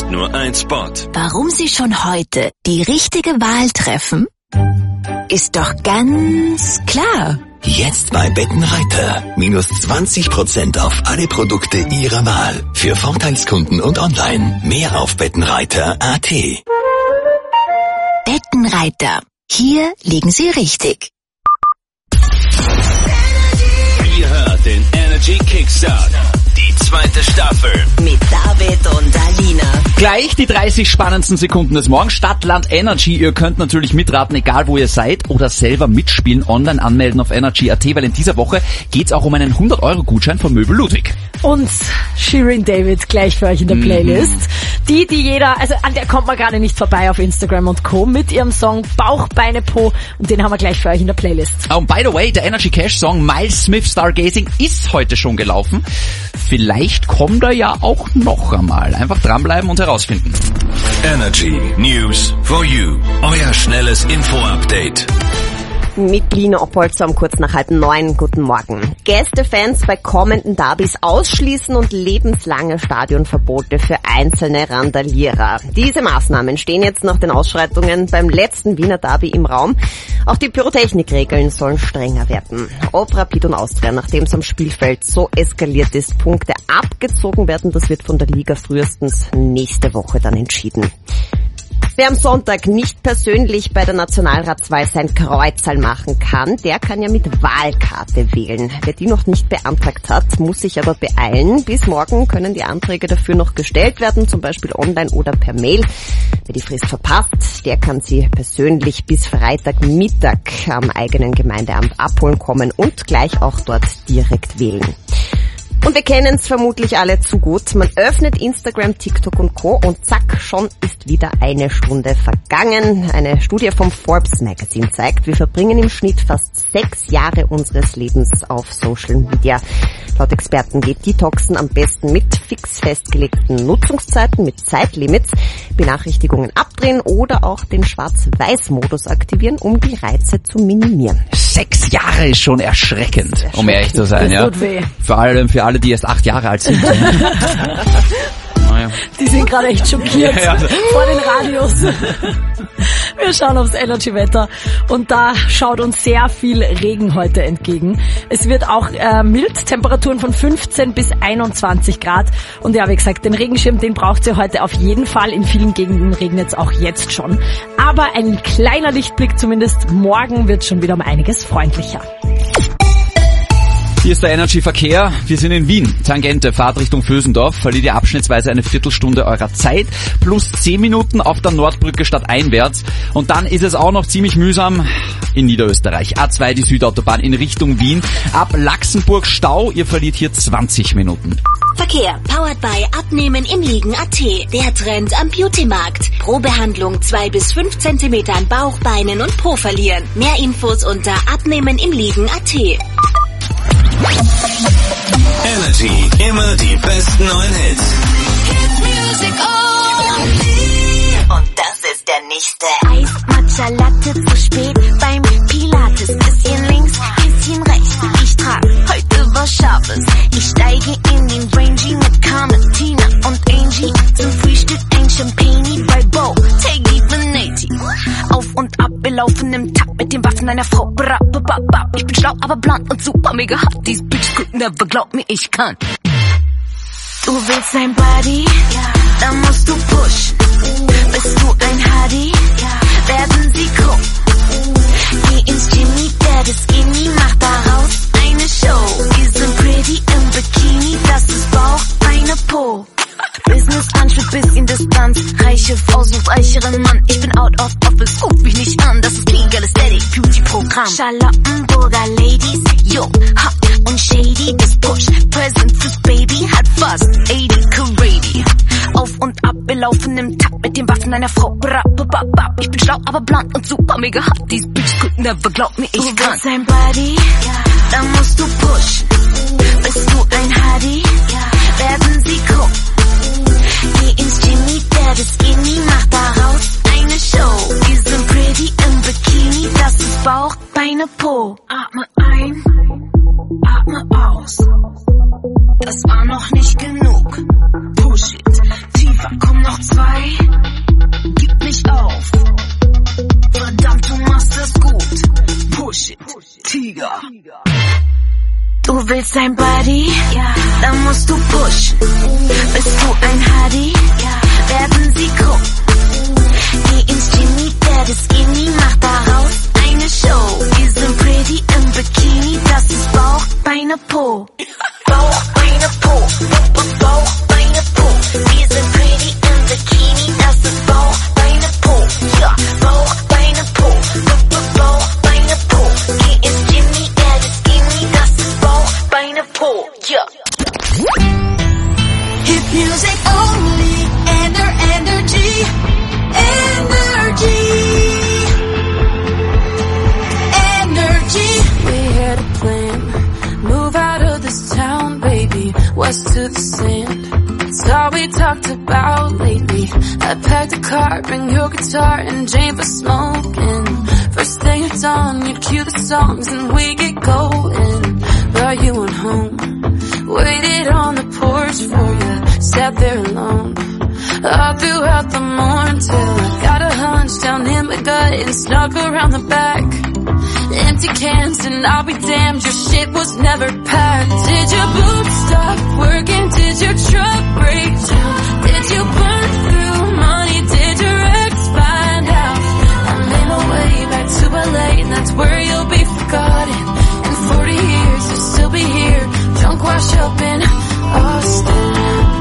nur ein Spot. Warum Sie schon heute die richtige Wahl treffen? Ist doch ganz klar. Jetzt bei Bettenreiter. Minus 20% auf alle Produkte Ihrer Wahl. Für Vorteilskunden und online. Mehr auf bettenreiter.at. Bettenreiter. Hier liegen Sie richtig. Ihr hört den Energy Kickstart. Die zweite Staffel. Mit David und Alina. Gleich die 30 spannendsten Sekunden des Morgens. Stadt, Land, Energy. Ihr könnt natürlich mitraten, egal wo ihr seid, oder selber mitspielen, online anmelden auf energy.at, weil in dieser Woche geht's auch um einen 100-Euro-Gutschein von Möbel Ludwig. Und Shirin David gleich für euch in der Playlist. Die jeder, also an der kommt man gerade nicht vorbei auf Instagram und Co. mit ihrem Song Bauch, Beine, Po, und den haben wir gleich für euch in der Playlist. Und by the way, der Energy Cash Song Miles Smith Stargazing ist heute schon gelaufen. Vielleicht kommt er ja auch noch einmal. Einfach dranbleiben und herausfinden. Energy News for You. Euer schnelles Info-Update. Mit Lina Oppolzer um kurz nach 8:30. Guten Morgen. Gästefans bei kommenden Derbys ausschließen und lebenslange Stadionverbote für einzelne Randalierer. Diese Maßnahmen stehen jetzt nach den Ausschreitungen beim letzten Wiener Derby im Raum. Auch die Pyrotechnikregeln sollen strenger werden. Ob Rapid und Austria, nachdem es am Spielfeld so eskaliert ist, Punkte abgezogen werden, das wird von der Liga frühestens nächste Woche dann entschieden. Wer am Sonntag nicht persönlich bei der Nationalratswahl sein Kreuzerl machen kann, der kann ja mit Wahlkarte wählen. Wer die noch nicht beantragt hat, muss sich aber beeilen. Bis morgen können die Anträge dafür noch gestellt werden, zum Beispiel online oder per Mail. Wer die Frist verpasst, der kann sie persönlich bis Freitagmittag am eigenen Gemeindeamt abholen kommen und gleich auch dort direkt wählen. Und wir kennen es vermutlich alle zu gut. Man öffnet Instagram, TikTok und Co. und zack, schon ist wieder eine Stunde vergangen. Eine Studie vom Forbes Magazine zeigt, wir verbringen im Schnitt fast 6 Jahre unseres Lebens auf Social Media. Laut Experten geht Detoxen am besten mit fix festgelegten Nutzungszeiten, mit Zeitlimits, Benachrichtigungen abdrehen oder auch den Schwarz-Weiß-Modus aktivieren, um die Reize zu minimieren. 6 Jahre ist schon erschreckend, um ehrlich zu sein. Das Ja. tut weh. Vor allem für alle, die erst 8 Jahre alt sind. Die sind gerade echt schockiert vor den Radios. Wir schauen aufs Energy-Wetter und da schaut uns sehr viel Regen heute entgegen. Es wird auch mild, Temperaturen von 15 bis 21 Grad. Und ja, wie gesagt, den Regenschirm, den braucht ihr heute auf jeden Fall. In vielen Gegenden regnet es auch jetzt schon. Aber ein kleiner Lichtblick zumindest. Morgen wird schon wieder um einiges freundlicher. Hier ist der Energy-Verkehr. Wir sind in Wien. Tangente, Fahrt Richtung Vösendorf. Verliert ihr abschnittsweise eine Viertelstunde eurer Zeit. Plus 10 Minuten auf der Nordbrücke stadteinwärts. Und dann ist es auch noch ziemlich mühsam in Niederösterreich. A2, die Südautobahn in Richtung Wien. Ab Laxenburg Stau. Ihr verliert hier 20 Minuten. Verkehr, powered by Abnehmen im Liegen.at. Der Trend am Beauty-Markt. Pro Behandlung 2 bis 5 Zentimeter an Bauch, Beinen und Po verlieren. Mehr Infos unter Abnehmen im Liegen.at. Energy, immer die besten neuen Hits. Und das ist der nächste. Eis, Matcha, Latte, zu spät beim Pilates. Bisschen links, bisschen rechts. Ich trag heute was Scharfes. Ich steige in den Rangy mit Carmen, Tina und Angie. Zum Frühstück ein Champagne bei Bo, Teggy, Benati. Auf und ab, wir laufen im Takt mit den Waffen einer Frau. Ich bin schlau, aber blond und super mega hot. These bitches could never, glaub mir, ich kann. Du willst ein Buddy? Dann musst du pushen. Bist du ein Hardy? Werden sie gucken. Geh ins Jimmy, der ist skinny, mach daraus eine Show. Wir sind pretty im Bikini, das ist Bauch, Beine, Po. Business Anschub, bisschen Distanz. Reiche Frau sucht reicheren Mann. Ich bin out of office, ruf mich nicht an. Das ist Legal Aesthetic, Beauty-Programm. Charlottenburger Ladies, yo, hot und shady. Das Push, Present fürs Baby, hat fast 80 Karate. Auf und ab, wir laufen im Takt mit den Waffen einer Frau. Ich bin schlau, aber blond und super mega hot. These bitches could never, glaub mir, ich kann. Du willst ein Buddy? Dann musst du pushen. Bist du ein Hardy? Werden sie gucken. Geh ins Jimmy, der ist skinny, mach daraus eine Show. Wir sind pretty im Bikini, das ist Bauch, Beine, Po. Atme ein, atme aus. Das war noch nicht genug. Push it, tiefer, komm noch noch 2. Gib nicht auf. Verdammt, du machst das gut. Push it, Tiger. Du willst ein Buddy? Ja. Dann musst du pushen. Bist du ein Huddy? Ja. Werden sie gucken. Geh ins Jimmy, der das Skinny macht daraus eine Show. Wir sind pretty im Bikini, das ist Bauch, Beine, Po. Bauch, Beine, Po. Bauch, Beine, Po. Wir sind pretty im Bikini, das ist Bauch, Beine, Po. Ja, Bauch, Beine, Po. Bauch, Beine, Po. Geh ins Jimmy, der das Skinny, das ist Bauch, Beine, Po. Ja. Hit music only, energy. We had a plan, move out of this town, baby, west to the sand. It's all we talked about lately. I packed a car, bring your guitar and Jane for smoking. First thing at dawn, you'd cue the songs and we get going. But you went home, waited on the porch for you, sat there alone. All throughout the morning till I got a hunch down in my gut and snuck around the back. Empty cans and I'll be damned, your shit was never packed. Did your boots stop working? Did your truck break down? Did you burn through money? Did your ex find out? I made my way back to LA and that's where you'll be forgotten. In 40 years you'll still be here, drunk washed up in Austin.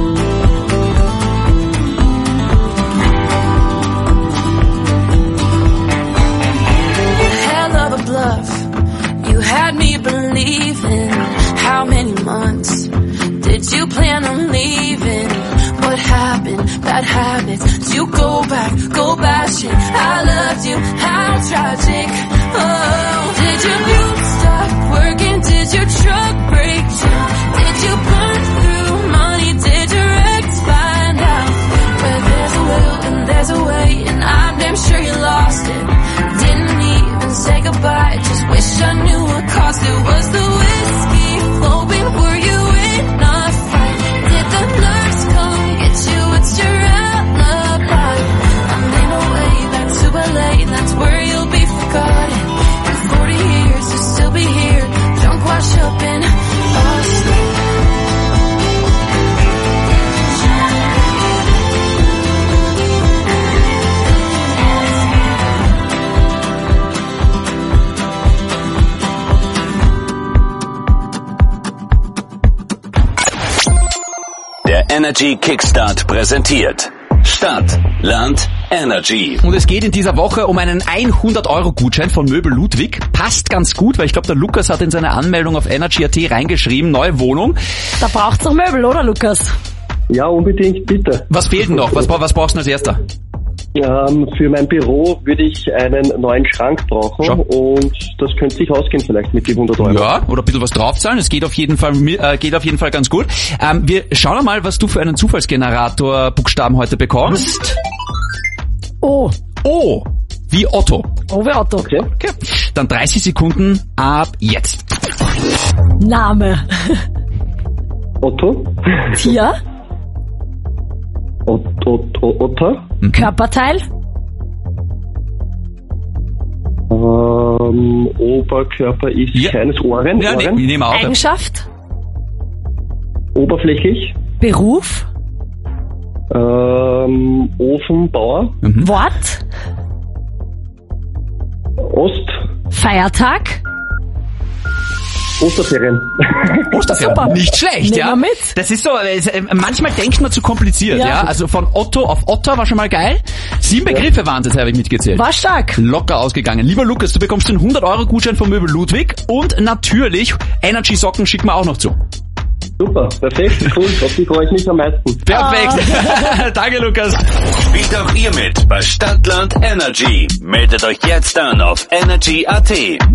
You had me believing. How many months did you plan on leaving? What happened? Bad habits. Did you go bashing? I loved you. How tragic. Oh, did your boots stop working? Did your truck break down? Did you burn through money? Did your ex find out? Where there's a will and there's a way, and I'm damn sure you lost it. Didn't even say goodbye, just wish I knew what caused it. Was the whiskey flowing? Were you in a fight? Did the nurse come get you? It's your alibi. I made my way back to LA and that's where you'll be forgotten. In 40 years you'll still be here, drunk wash up in Austin. Energy Kickstart präsentiert. Stadt, Land, Energy. Und es geht in dieser Woche um einen 100-Euro-Gutschein von Möbel Ludwig. Passt ganz gut, weil ich glaube, der Lukas hat in seine Anmeldung auf Energy.at reingeschrieben, neue Wohnung. Da braucht's noch Möbel, oder Lukas? Ja, unbedingt, bitte. Was fehlt denn noch? Was brauchst du als erster? Für mein Büro würde ich einen neuen Schrank brauchen. Schau. Und das könnte sich ausgehen vielleicht mit die 100 Euro. Ja, oder ein bisschen was draufzahlen. Es geht auf jeden Fall ganz gut. Wir schauen mal, was du für einen Zufallsgenerator Buchstaben heute bekommst. O. O. Wie Otto. O wie Otto. Okay. Dann 30 Sekunden ab jetzt. Name. Otto. Tier. Otter. Körperteil. Oberkörper ist kleines Ohren. Ja, Ohren. Nehmen wir auch. Eigenschaft. Oberflächlich. Beruf. Ofenbauer. Wort. Ost. Feiertag. Osterferien. Osterferien. Nicht schlecht, Nehmen ja. wir mit. Das ist so, manchmal denkt man zu kompliziert, ja. Also von Otto auf Otter war schon mal geil. 7 Begriffe waren es, habe ich mitgezählt. War stark. Locker ausgegangen. Lieber Lukas, du bekommst den 100-Euro-Gutschein von Möbel Ludwig und natürlich Energy-Socken schicken wir auch noch zu. Super, perfekt, cool. Auf die freue ich mich am meisten. Perfekt. Danke, Lukas. Spielt auch ihr mit bei Stadtland Energy. Meldet euch jetzt an auf Energy.at.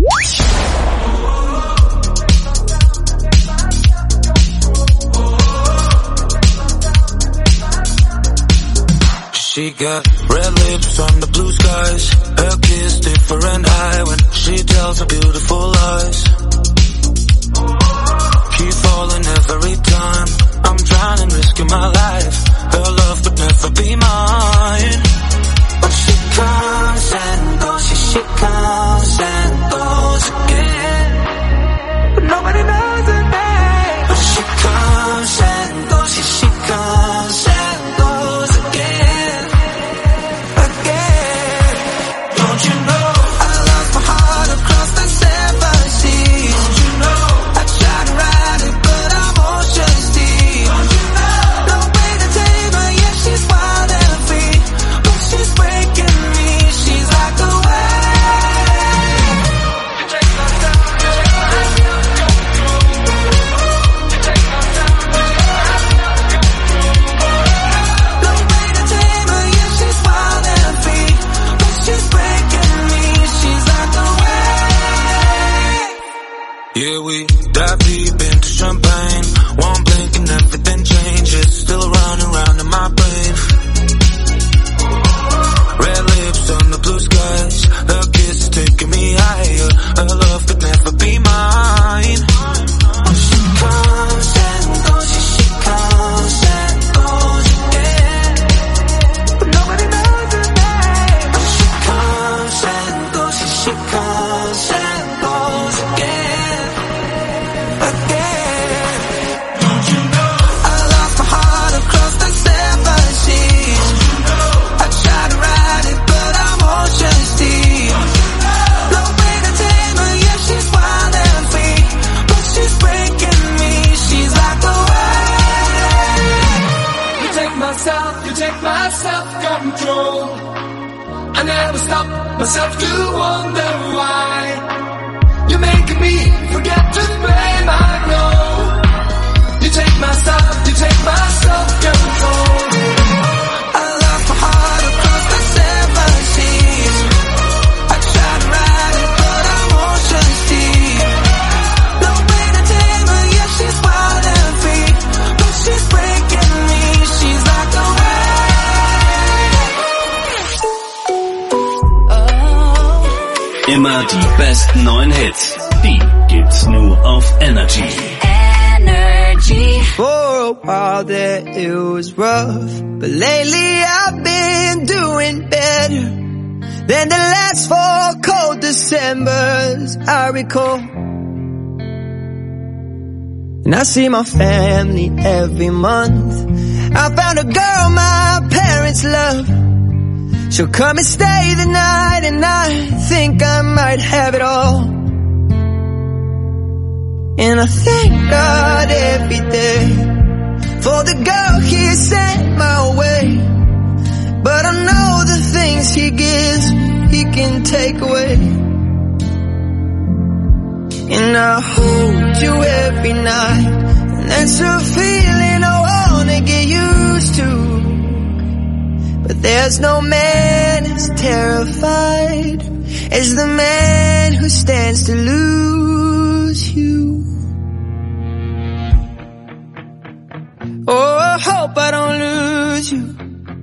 She got red lips on the blue skies. Her kiss different high when she tells her beautiful lies. Keep falling every time I'm trying island, risking my life. Her love would never be mine. But she comes and goes, she comes and goes again. But nobody knows her name. But she comes and goes, she comes and goes again. Again. Don't you know I lost my heart across the seven seas? Don't you know I tried to ride it but I'm ocean's deep? Don't you know no way to tame her, yeah she's wild and free. But she's breaking me, she's like a wave. You take my time, you take my hand, you take my time, you take my hand, no way to tame her, yeah she's wild and free. But she's breaking me, she's like a wave. Yeah, we dive deep into champagne. One blink and everything changes. Still running round in my brain. Red lips on the blue skies. Her kiss is taking me higher. Her love could never be mine. She comes and goes, she comes and goes again. But nobody knows her name. She comes and goes, she comes and goes again. Again. Don't you know I lost my heart across the seven seas? Don't you know I tried to ride it but I'm ocean's deep? No way to tame her, yeah she's wild and free. But she's breaking me, she's like a wave. You take my self-control. I never stop myself to wonder why. You're making me forget to blame, I know. You take my self-control. I lost my heart across the seven seas. I tried to ride it but I'm ocean's deep. No way to tame her, yeah she's wild and free. But she's breaking me, she's like a wave. Immer die besten neuen Hits. Die gibt's nur auf Energy. For a while there it was rough, but lately I've been doing better than the last 4 cold Decembers I recall. And I see my family every month. I found a girl my parents love. She'll come and stay the night, and I think I might have it all. And I thank God every day for the girl He sent my way. But I know the things He gives, He can take away. And I hold you every night, and that's a feeling I wanna get used to. But there's no man as terrified as the man who stands to lose you. Oh, I hope I don't lose you.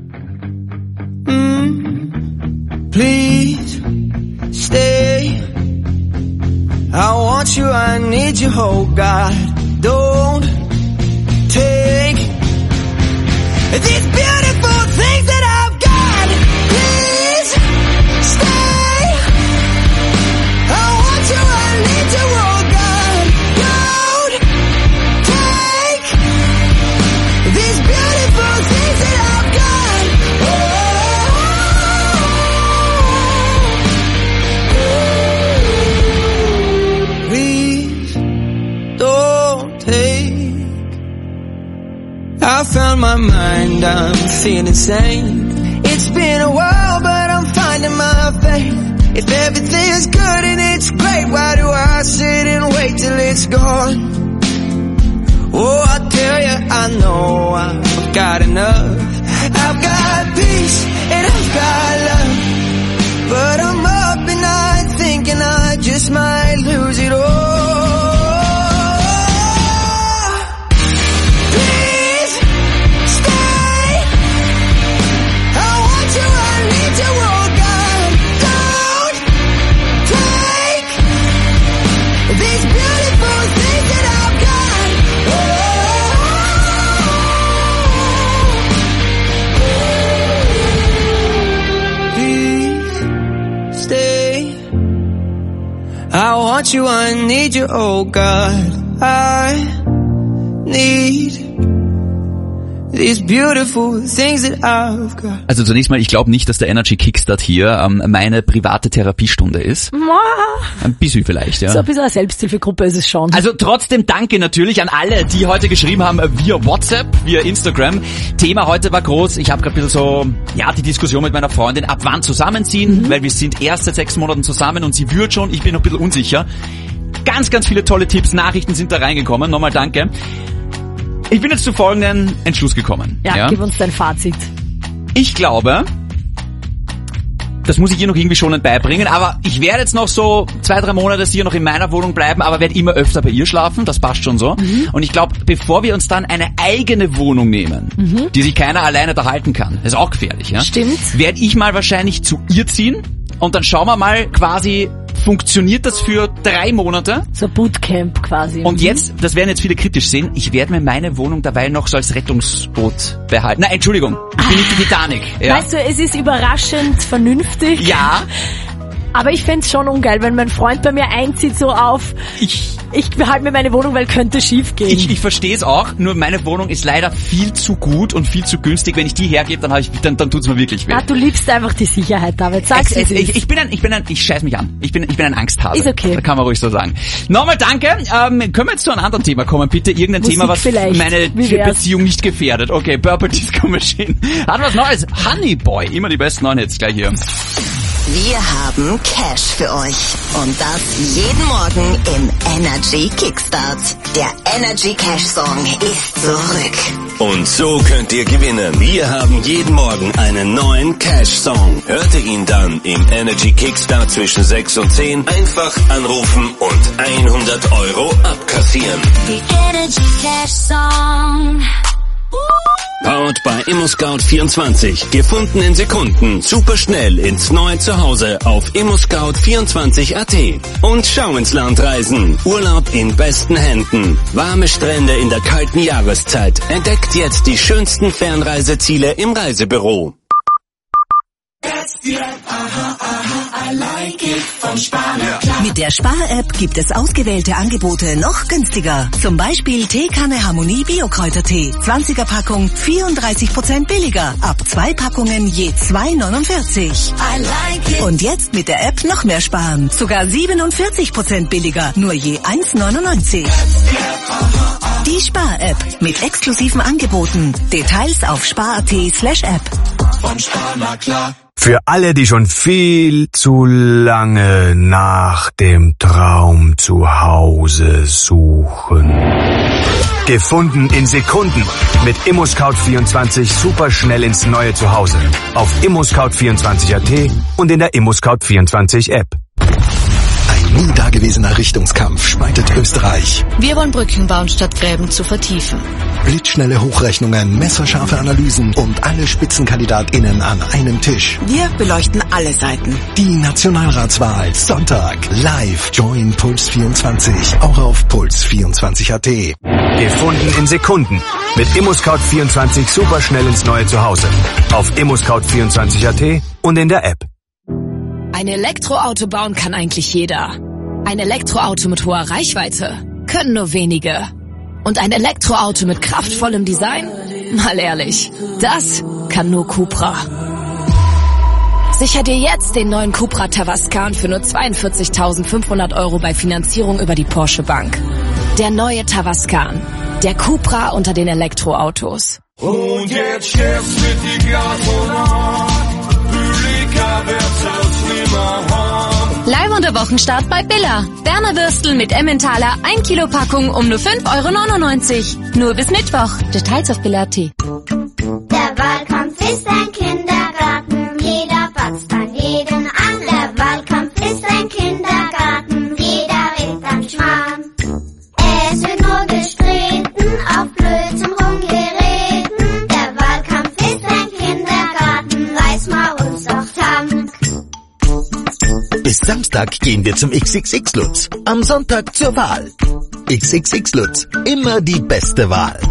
Please stay. I want you, I need you, oh God. Don't take these beautiful things that I've got. Please stay. I want you, I need you, oh God. Don't take these beautiful things that I've got. Please don't take. I found my mind, I'm feeling sane. It's been a while, but I'm finding my faith. If everything's good and it's great, why do I sit and wait till it's gone? Oh, I tell you, I know I've got enough. I've got peace and I've got love. But I'm up at night thinking I just might lose it all. Please stay. I want you, I need you, oh God. Don't take these beautiful things that I've got. Oh. want you, I need you, oh God. I need these beautiful things that I've got. Also zunächst mal, ich glaube nicht, dass der Energy Kickstart hier meine private Therapiestunde ist. Ein bisschen vielleicht, ja. So ein bisschen eine Selbsthilfegruppe ist es schon. Also trotzdem danke natürlich an alle, die heute geschrieben haben via WhatsApp, via Instagram. Thema heute war groß. Ich habe gerade ein bisschen so, ja, die Diskussion mit meiner Freundin, ab wann zusammenziehen, weil wir sind erst seit 6 Monaten zusammen und sie wird schon, ich bin noch ein bisschen unsicher. Ganz, ganz viele tolle Tipps, Nachrichten sind da reingekommen. Nochmal danke. Ich bin jetzt zu folgenden Entschluss gekommen. Ja, gib uns dein Fazit. Ich glaube, das muss ich ihr noch irgendwie schonend beibringen, aber ich werde jetzt noch so 2-3 Monate sicher noch in meiner Wohnung bleiben, aber werde immer öfter bei ihr schlafen, das passt schon so. Und ich glaube, bevor wir uns dann eine eigene Wohnung nehmen, die sich keiner alleine da halten kann, ist auch gefährlich, ja? Stimmt. Werde ich mal wahrscheinlich zu ihr ziehen und dann schauen wir mal quasi, funktioniert das für 3 Monate? So Bootcamp quasi. Und jetzt, das werden jetzt viele kritisch sehen, ich werde mir meine Wohnung dabei noch so als Rettungsboot behalten. Nein, Entschuldigung, ich bin nicht die Titanic. Ja. Weißt du, es ist überraschend vernünftig. Ja. Aber ich fänd's schon ungeil, wenn mein Freund bei mir einzieht so auf, ich behalte mir meine Wohnung, weil könnte schief gehen. Ich verstehe es auch, nur meine Wohnung ist leider viel zu gut und viel zu günstig. Wenn ich die hergebe, dann tut's mir wirklich weh. Ja, du liebst einfach die Sicherheit, David. Sag's es. Ich scheiß mich an. Ich bin ein Angsthase. Ist okay. Da kann man ruhig so sagen. Nochmal danke. Können wir jetzt zu einem anderen Thema kommen, bitte? Irgendein Musik Thema, was vielleicht. meine Beziehung nicht gefährdet. Okay, Purple Disco Machine. Hat was Neues. Honey Boy. Immer die besten neuen Hits gleich hier. Wir haben Cash für euch. Und das jeden Morgen im Energy Kickstart. Der Energy Cash Song ist zurück. Und so könnt ihr gewinnen. Wir haben jeden Morgen einen neuen Cash-Song. Hört ihr ihn dann im Energy Kickstart zwischen 6 und 10. Einfach anrufen und 100 € abkassieren. Die Energy Cash Song. Powered by ImmoScout24. Gefunden in Sekunden. Super schnell ins neue Zuhause auf ImmoScout24.at. Und schau ins Land reisen. Urlaub in besten Händen. Warme Strände in der kalten Jahreszeit. Entdeckt jetzt die schönsten Fernreiseziele im Reisebüro. Mit der Spar-App gibt es ausgewählte Angebote noch günstiger. Zum Beispiel Teekanne Harmonie Bio-Kräutertee. 20er Packung 34% billiger. Ab 2 Packungen je 2,49. Und jetzt mit der App noch mehr sparen. Sogar 47% billiger. Nur je 1,99. Die Spar-App mit exklusiven Angeboten. Details auf spar.at/app. Von Spar na klar. Für alle, die schon viel zu lange nach dem Traum zu Hause suchen. Gefunden in Sekunden. Mit ImmoScout24 super schnell ins neue Zuhause. Auf ImmoScout24.at und in der ImmoScout24 App. Ein nie dagewesener Richtungskampf spaltet Österreich. Wir wollen Brücken bauen, statt Gräben zu vertiefen. Blitzschnelle Hochrechnungen, messerscharfe Analysen und alle SpitzenkandidatInnen an einem Tisch. Wir beleuchten alle Seiten. Die Nationalratswahl Sonntag. Live. Join Puls24. Auch auf Puls24.at. Gefunden in Sekunden. Mit ImmoScout24 super schnell ins neue Zuhause. Auf ImmoScout24.at und in der App. Ein Elektroauto bauen kann eigentlich jeder. Ein Elektroauto mit hoher Reichweite können nur wenige. Und ein Elektroauto mit kraftvollem Design? Mal ehrlich, das kann nur Cupra. Sicher dir jetzt den neuen Cupra Tavascan für nur 42.500 € bei Finanzierung über die Porsche Bank. Der neue Tavascan. Der Cupra unter den Elektroautos. Und jetzt Chefs mit die Glasmonat. Pülika wird's als nimmer haben. Live und der Wochenstart bei Billa. Berner Würstel mit Emmentaler 1 Kilo Packung um nur 5,99 €. Nur bis Mittwoch. Details auf Billa.at. Der Wahlkampf ist ein Kindergarten. Jeder patzt an jeden an. Der Wahlkampf ist ein Kindergarten. Jeder redet an Schmarrn. Es wird nur gestritten, auf Blödsinn rumgereden. Der Wahlkampf ist ein Kindergarten. Reiß mal uns doch Tank. Bis Samstag gehen wir zum XXX-Lutz. Am Sonntag zur Wahl. XXX-Lutz. Immer die beste Wahl.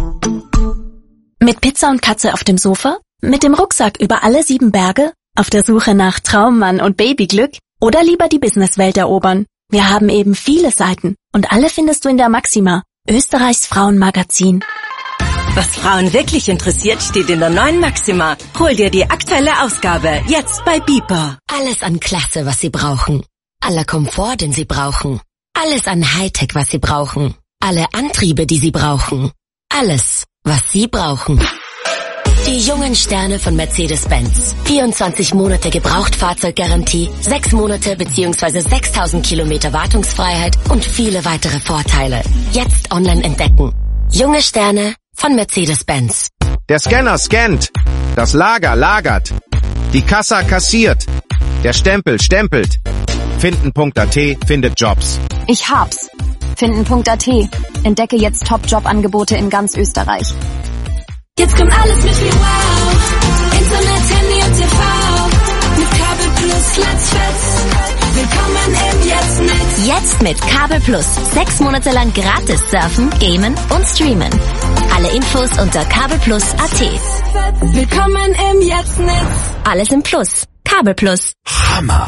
Mit Pizza und Katze auf dem Sofa? Mit dem Rucksack über alle 7 Berge? Auf der Suche nach Traummann und Babyglück? Oder lieber die Businesswelt erobern? Wir haben eben viele Seiten und alle findest du in der Maxima, Österreichs Frauenmagazin. Was Frauen wirklich interessiert, steht in der neuen Maxima. Hol dir die aktuelle Ausgabe, jetzt bei Beeper. Alles an Klasse, was Sie brauchen. Aller Komfort, den Sie brauchen. Alles an Hightech, was Sie brauchen. Alle Antriebe, die Sie brauchen. Alles, was Sie brauchen. Die jungen Sterne von Mercedes-Benz. 24 Monate Gebrauchtfahrzeuggarantie, 6 Monate bzw. 6000 Kilometer Wartungsfreiheit und viele weitere Vorteile. Jetzt online entdecken. Junge Sterne von Mercedes-Benz. Der Scanner scannt. Das Lager lagert. Die Kassa kassiert. Der Stempel stempelt. Finden.at findet Jobs. Ich hab's. Finden.at. Entdecke jetzt Top-Jobangebote in ganz Österreich. Jetzt kommt alles mit viel Wow. Internet, Handy und TV. Mit Kabel Plus, let's fetz. Willkommen im Jetzt-Netz. Jetzt mit Kabel Plus. 6 Monate lang gratis surfen, gamen und streamen. Alle Infos unter kabelplus.at. Willkommen im Jetzt-Netz. Alles im Plus. Kabel Plus. Hammer.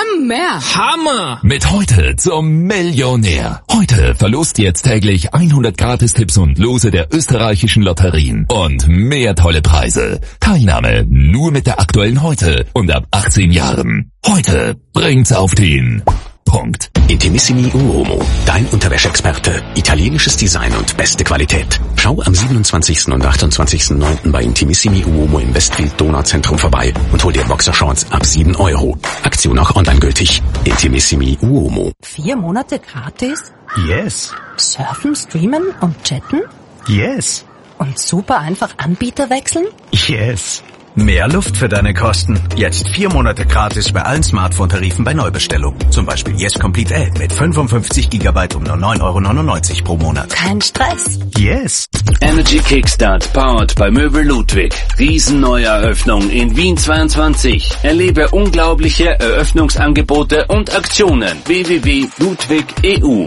Hammer. Mit heute zum Millionär. Heute verlost jetzt täglich 100 Gratistipps und Lose der österreichischen Lotterien. Und mehr tolle Preise. Teilnahme nur mit der aktuellen Heute und ab 18 Jahren. Heute bringt's auf den Punkt. Intimissimi Uomo, dein Unterwäscheexperte. Italienisches Design und beste Qualität. Schau am 27. und 28.09. bei Intimissimi Uomo im Westfield Donauzentrum vorbei und hol dir Boxershorts ab 7 €. Aktion auch online gültig. Intimissimi Uomo. 4 Monate gratis? Yes. Surfen, streamen und chatten? Yes. Und super einfach Anbieter wechseln? Yes. Mehr Luft für deine Kosten. Jetzt 4 Monate gratis bei allen Smartphone-Tarifen bei Neubestellung. Zum Beispiel Yes Complete L mit 55 GB um nur 9,99 € pro Monat. Kein Stress. Yes. Energy Kickstart, powered bei Möbel Ludwig. Riesenneue Eröffnung in Wien 22. Erlebe unglaubliche Eröffnungsangebote und Aktionen. www.ludwig.eu.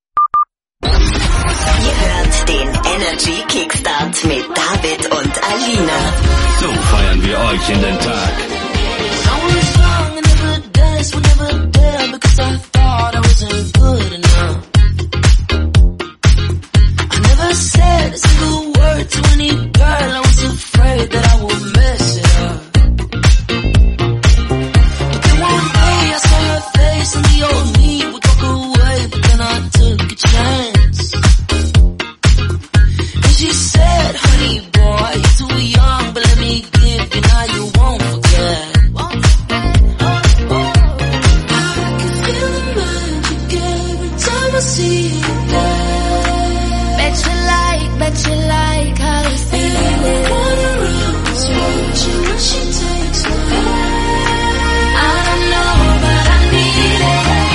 Ihr hört den Energy Kickstart mit David und Alina. So feiern wir euch in den Tag. She said, honey boy, you're too young, but let me give you now you won't forget. I can feel the magic every time I see you there. Bet you like how you feel it. Wanna run, so when she takes me there. I don't know, but I need it.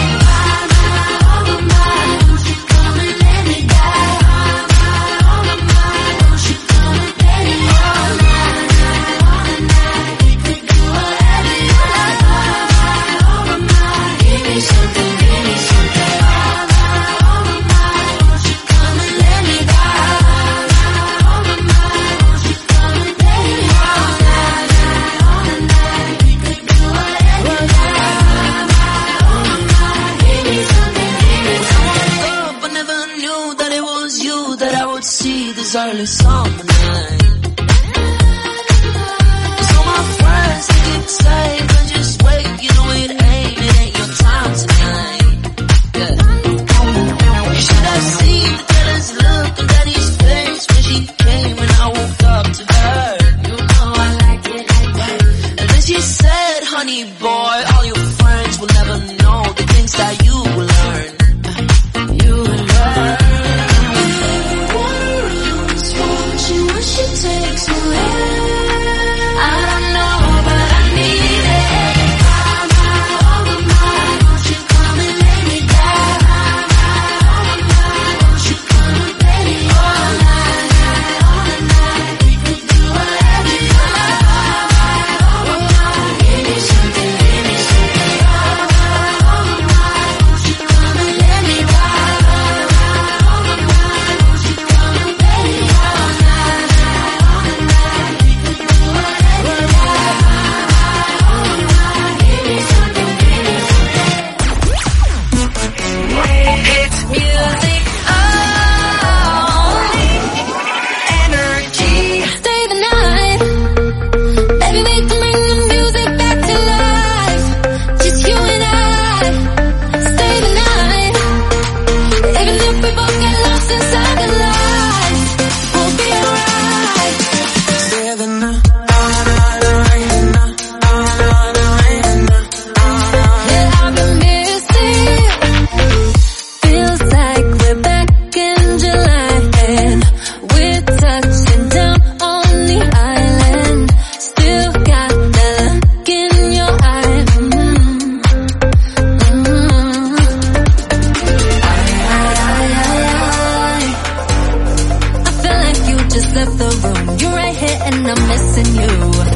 Early summer night. So my friends think it's safe, but just wait, you know it ain't your time tonight. Yeah. You should have seen the jealous look on Daddy's face when she came and I woke up to her. You know I like it like that. And then she said, honey boy, all your friends will never know the things that you will learn. You will learn. She takes me there. I don't know, but I need it. and I'm missing you.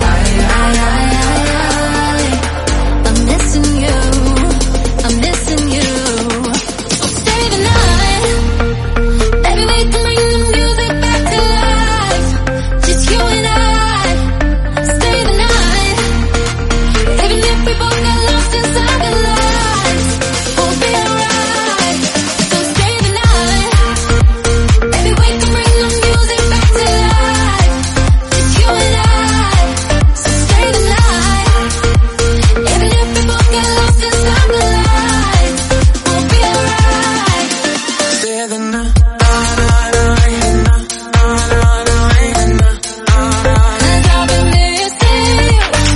I'm missing you. I'm missing you. So stay the night. Baby, we can bring the music back to life. Just you and I. Stay the night. Even if we both get lost inside the lights, we'll be alright. So stay the night. Baby, we can bring the music back to life. Just you and I. So stay the night. Even if we both get lost inside the lights, we'll be alright. Stay the night. Cause I've been missing.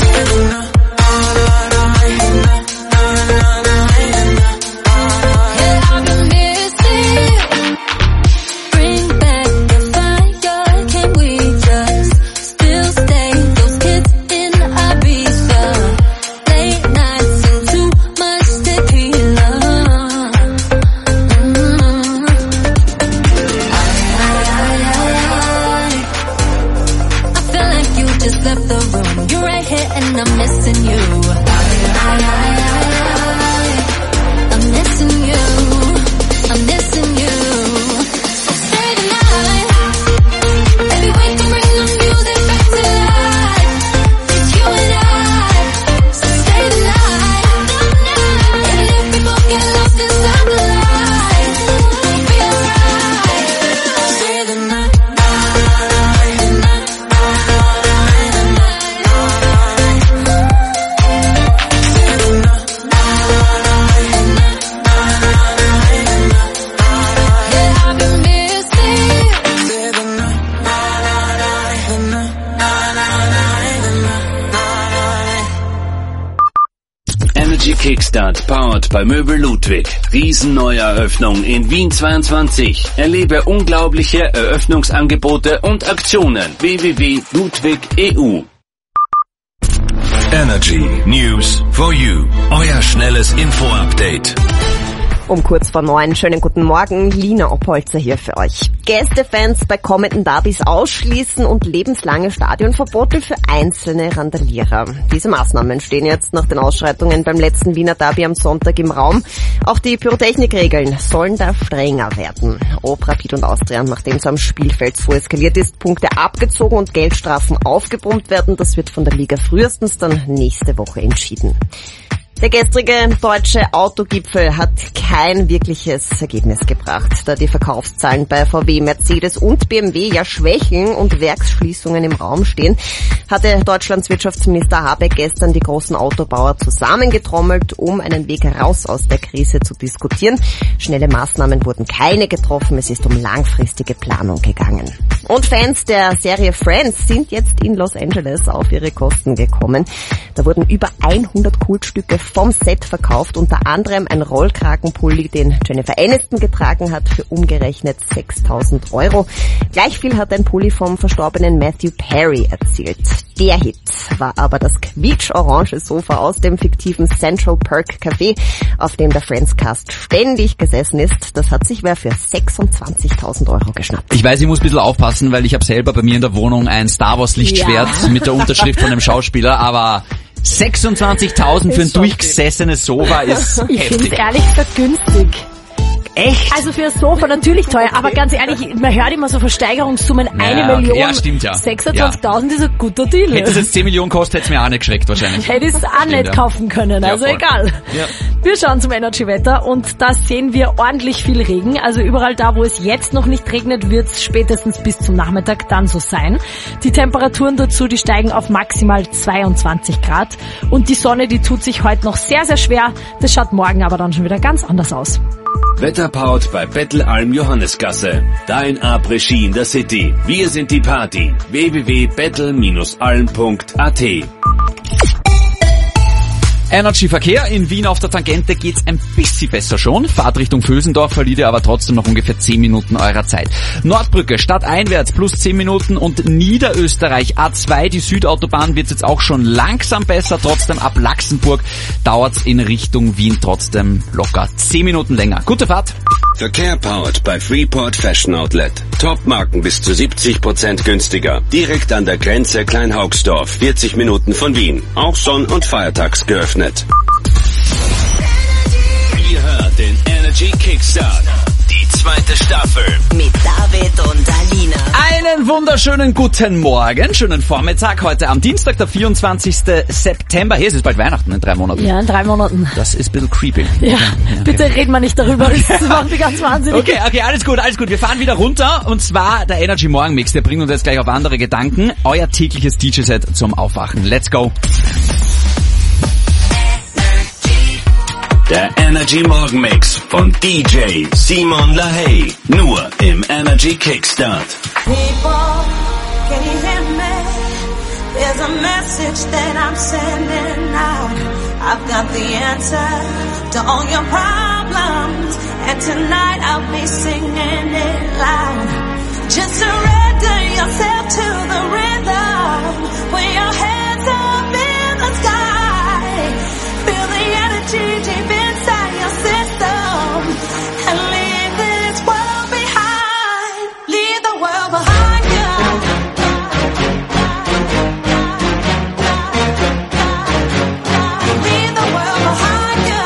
Yeah, I've been missing. Bring back the fire. Can we just still stay those kids in Ibiza? Late nights and too much tequila. I feel like you just left the room. You're right here and I'm missing you. I'm missing you. I'm missing you. So stay the night. Baby, we can bring the music back to life. Just you and I. So stay the night. Even if we both get lost inside the lights, we'll be alright. Stay the night. Yeah, I've been missing. Energy Kickstart powered bei Möbel Ludwig. Riesenneueröffnung in Wien 22. Erlebe unglaubliche Eröffnungsangebote und Aktionen. www.ludwig.eu. Energy News for You. Euer schnelles Info-Update. Um kurz vor 9, schönen guten Morgen, Lina Oppolzer hier für euch. Gästefans bei kommenden Derbys ausschließen und lebenslange Stadionverbote für einzelne Randalierer. Diese Maßnahmen stehen jetzt nach den Ausschreitungen beim letzten Wiener Derby am Sonntag im Raum. Auch die Pyrotechnikregeln sollen da strenger werden. Ob Rapid und Austria, nachdem es am Spielfeld so eskaliert ist, Punkte abgezogen und Geldstrafen aufgebrummt werden, das wird von der Liga frühestens dann nächste Woche entschieden. Der gestrige deutsche Autogipfel hat kein wirkliches Ergebnis gebracht, da die Verkaufszahlen bei VW, Mercedes und BMW ja schwächeln und Werksschließungen im Raum stehen, hatte Deutschlands Wirtschaftsminister Habeck gestern die großen Autobauer zusammengetrommelt, um einen Weg raus aus der Krise zu diskutieren. Schnelle Maßnahmen wurden keine getroffen, es ist um langfristige Planung gegangen. Und Fans der Serie Friends sind jetzt in Los Angeles auf ihre Kosten gekommen. Da wurden über 100 Kultstücke vom Set verkauft, unter anderem ein Rollkragenpulli, den Jennifer Aniston getragen hat, für umgerechnet 6.000 €. Gleich viel hat ein Pulli vom verstorbenen Matthew Perry erzielt. Der Hit war aber das quietsch-orange Sofa aus dem fiktiven Central Perk Café, auf dem der Friends-Cast ständig gesessen ist. Das hat sich wer für 26.000 € geschnappt. Ich weiß, ich muss ein bisschen aufpassen, weil ich habe selber bei mir in der Wohnung ein Star Wars Lichtschwert mit der Unterschrift von einem Schauspieler, aber 26.000 für ein durchgesessenes Sofa ist Ich finde heftig. es ehrlich gesagt günstig. Echt? Also für ein Sofa natürlich teuer, aber ganz ehrlich, man hört immer so Versteigerungssummen, 1 Million. Ja, stimmt, ja. 26.000 ist ein guter Deal. Hätte es jetzt 10 Millionen kostet, hätte es mir auch nicht geschreckt wahrscheinlich. Hätte ich es auch Stimmt, nicht ja. kaufen können, also Ja, voll. egal. Ja. Wir schauen zum Energy-Wetter und da sehen wir ordentlich viel Regen. Also überall da, wo es jetzt noch nicht regnet, wird es spätestens bis zum Nachmittag dann so sein. Die Temperaturen dazu, die steigen auf maximal 22 Grad. Und die Sonne, die tut sich heute noch sehr, sehr schwer. Das schaut morgen aber dann schon wieder ganz anders aus. Wetterpowered bei Bettelalm Johannesgasse. Dein Après-Ski in der City. Wir sind die Party. www.bettel-alm.at. Energy-Verkehr in Wien auf der Tangente geht's ein bisschen besser schon. Fahrt Richtung Vösendorf, verliert ihr aber trotzdem noch ungefähr 10 Minuten eurer Zeit. Nordbrücke, stadteinwärts plus 10 Minuten und Niederösterreich A2, die Südautobahn, wird's jetzt auch schon langsam besser. Trotzdem ab Laxenburg dauert's in Richtung Wien trotzdem locker 10 Minuten länger. Gute Fahrt! Verkehr powered bei Freeport Fashion Outlet. Top-Marken bis zu 70% günstiger. Direkt an der Grenze Kleinhaugsdorf, 40 Minuten von Wien. Auch sonn- und feiertags geöffnet. Ihr hört den Energy Kickstart. Die zweite Staffel. Mit David und Alina. Einen wunderschönen guten Morgen, schönen Vormittag. Heute am Dienstag, der 24. September. Hier ist es bald Weihnachten in 3 Monaten. Ja, in 3 Monaten. Das ist ein bisschen creepy. Ja, okay. Bitte reden wir nicht darüber. Das macht mich ganz wahnsinnig. Okay, alles gut. Wir fahren wieder runter. Und zwar der Energy Morgen Mix. Der bringt uns jetzt gleich auf andere Gedanken. Euer tägliches DJ-Set zum Aufwachen. Let's go. Der Energy Morgen Mix von DJ Simon LaHaye. Nur im Energy Kickstart. People, can you hear me? There's a message that I'm sending out. I've got the answer to all your problems. And tonight I'll be singing it loud. Just surrender yourself to the rhythm. Put your hands up in the sky. Feel the energy deep inside your system. And leave this world behind. Leave the world behind you. Leave the world behind you.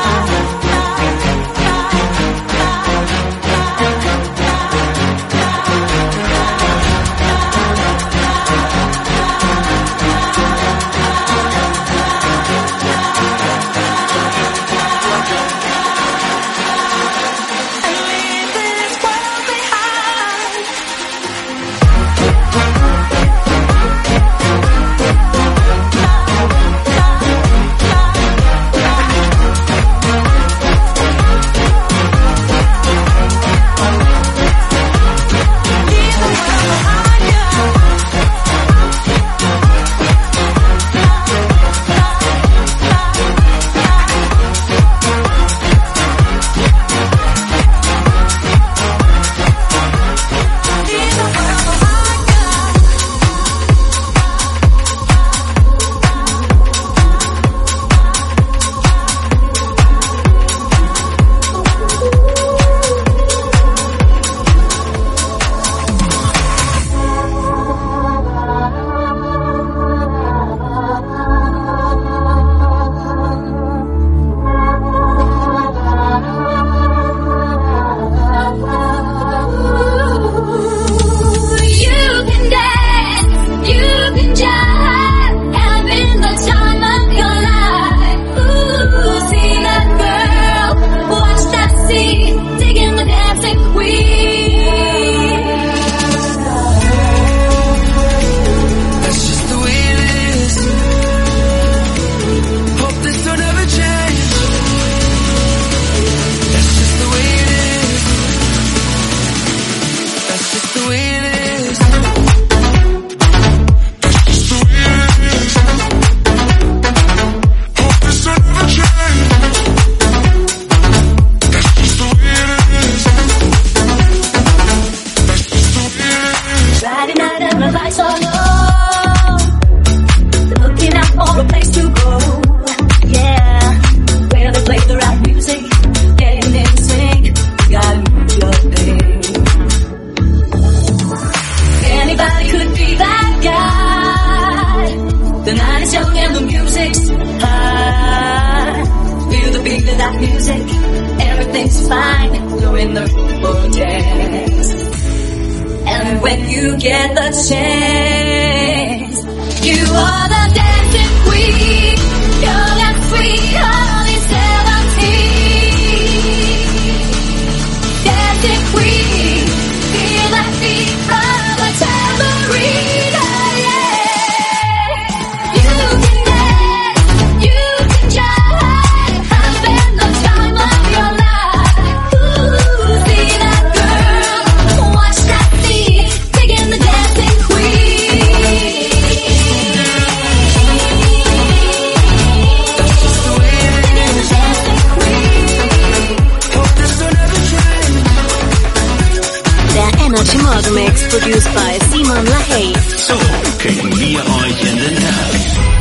Produced by Simon LaHaye. So kicken wir euch in den Tag.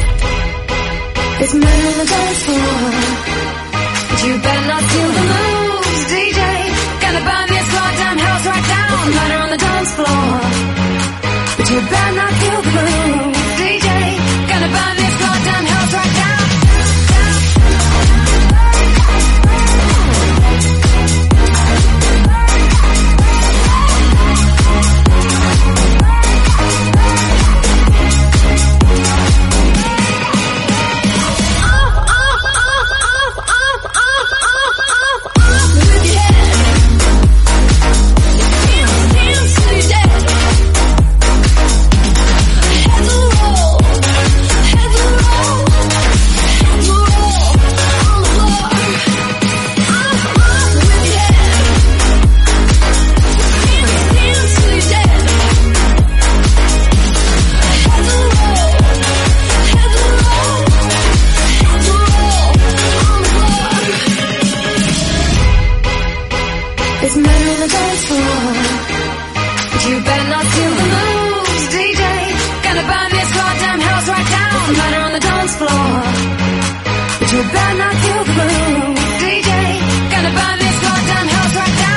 It's men on the dance floor, but you better not steal the moves, DJ. Gonna burn this goddamn house right down. Murder on the dance floor. But you better not kill the groove, DJ. Gonna burn this goddamn house right down. It's murder on the dance floor. But you better not kill the moves, DJ. Gonna burn this goddamn house right down. Murder on the dance floor. But you better not kill the moves, DJ. Gonna burn this goddamn house right down.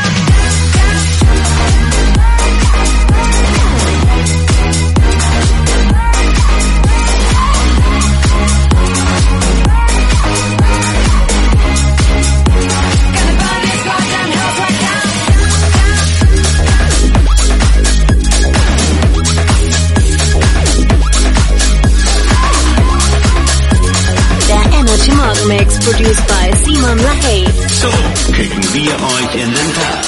Morgen Mix, produced by Simon LaHaye. So kicken wir euch in den Tag.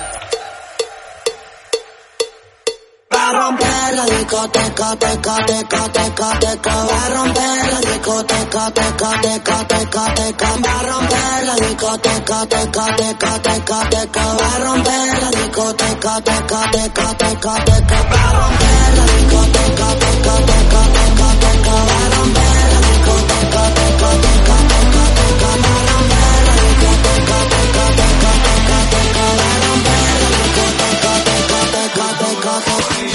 Va a romper la discoteca, teca, teca, teca, teca. Va a romper la discoteca, teca, teca, teca, teca. Va a romper la discoteca, teca, teca, teca, teca. Va a romper la discoteca, teca, teca, teca, teca. Va a romper la discoteca, teca, teca, teca, teca. Va a romper la discoteca, teca, teca, teca, teca. Va a romper la discoteca, teca, teca, teca, teca. Va a romper la discoteca, teca, teca, teca, teca.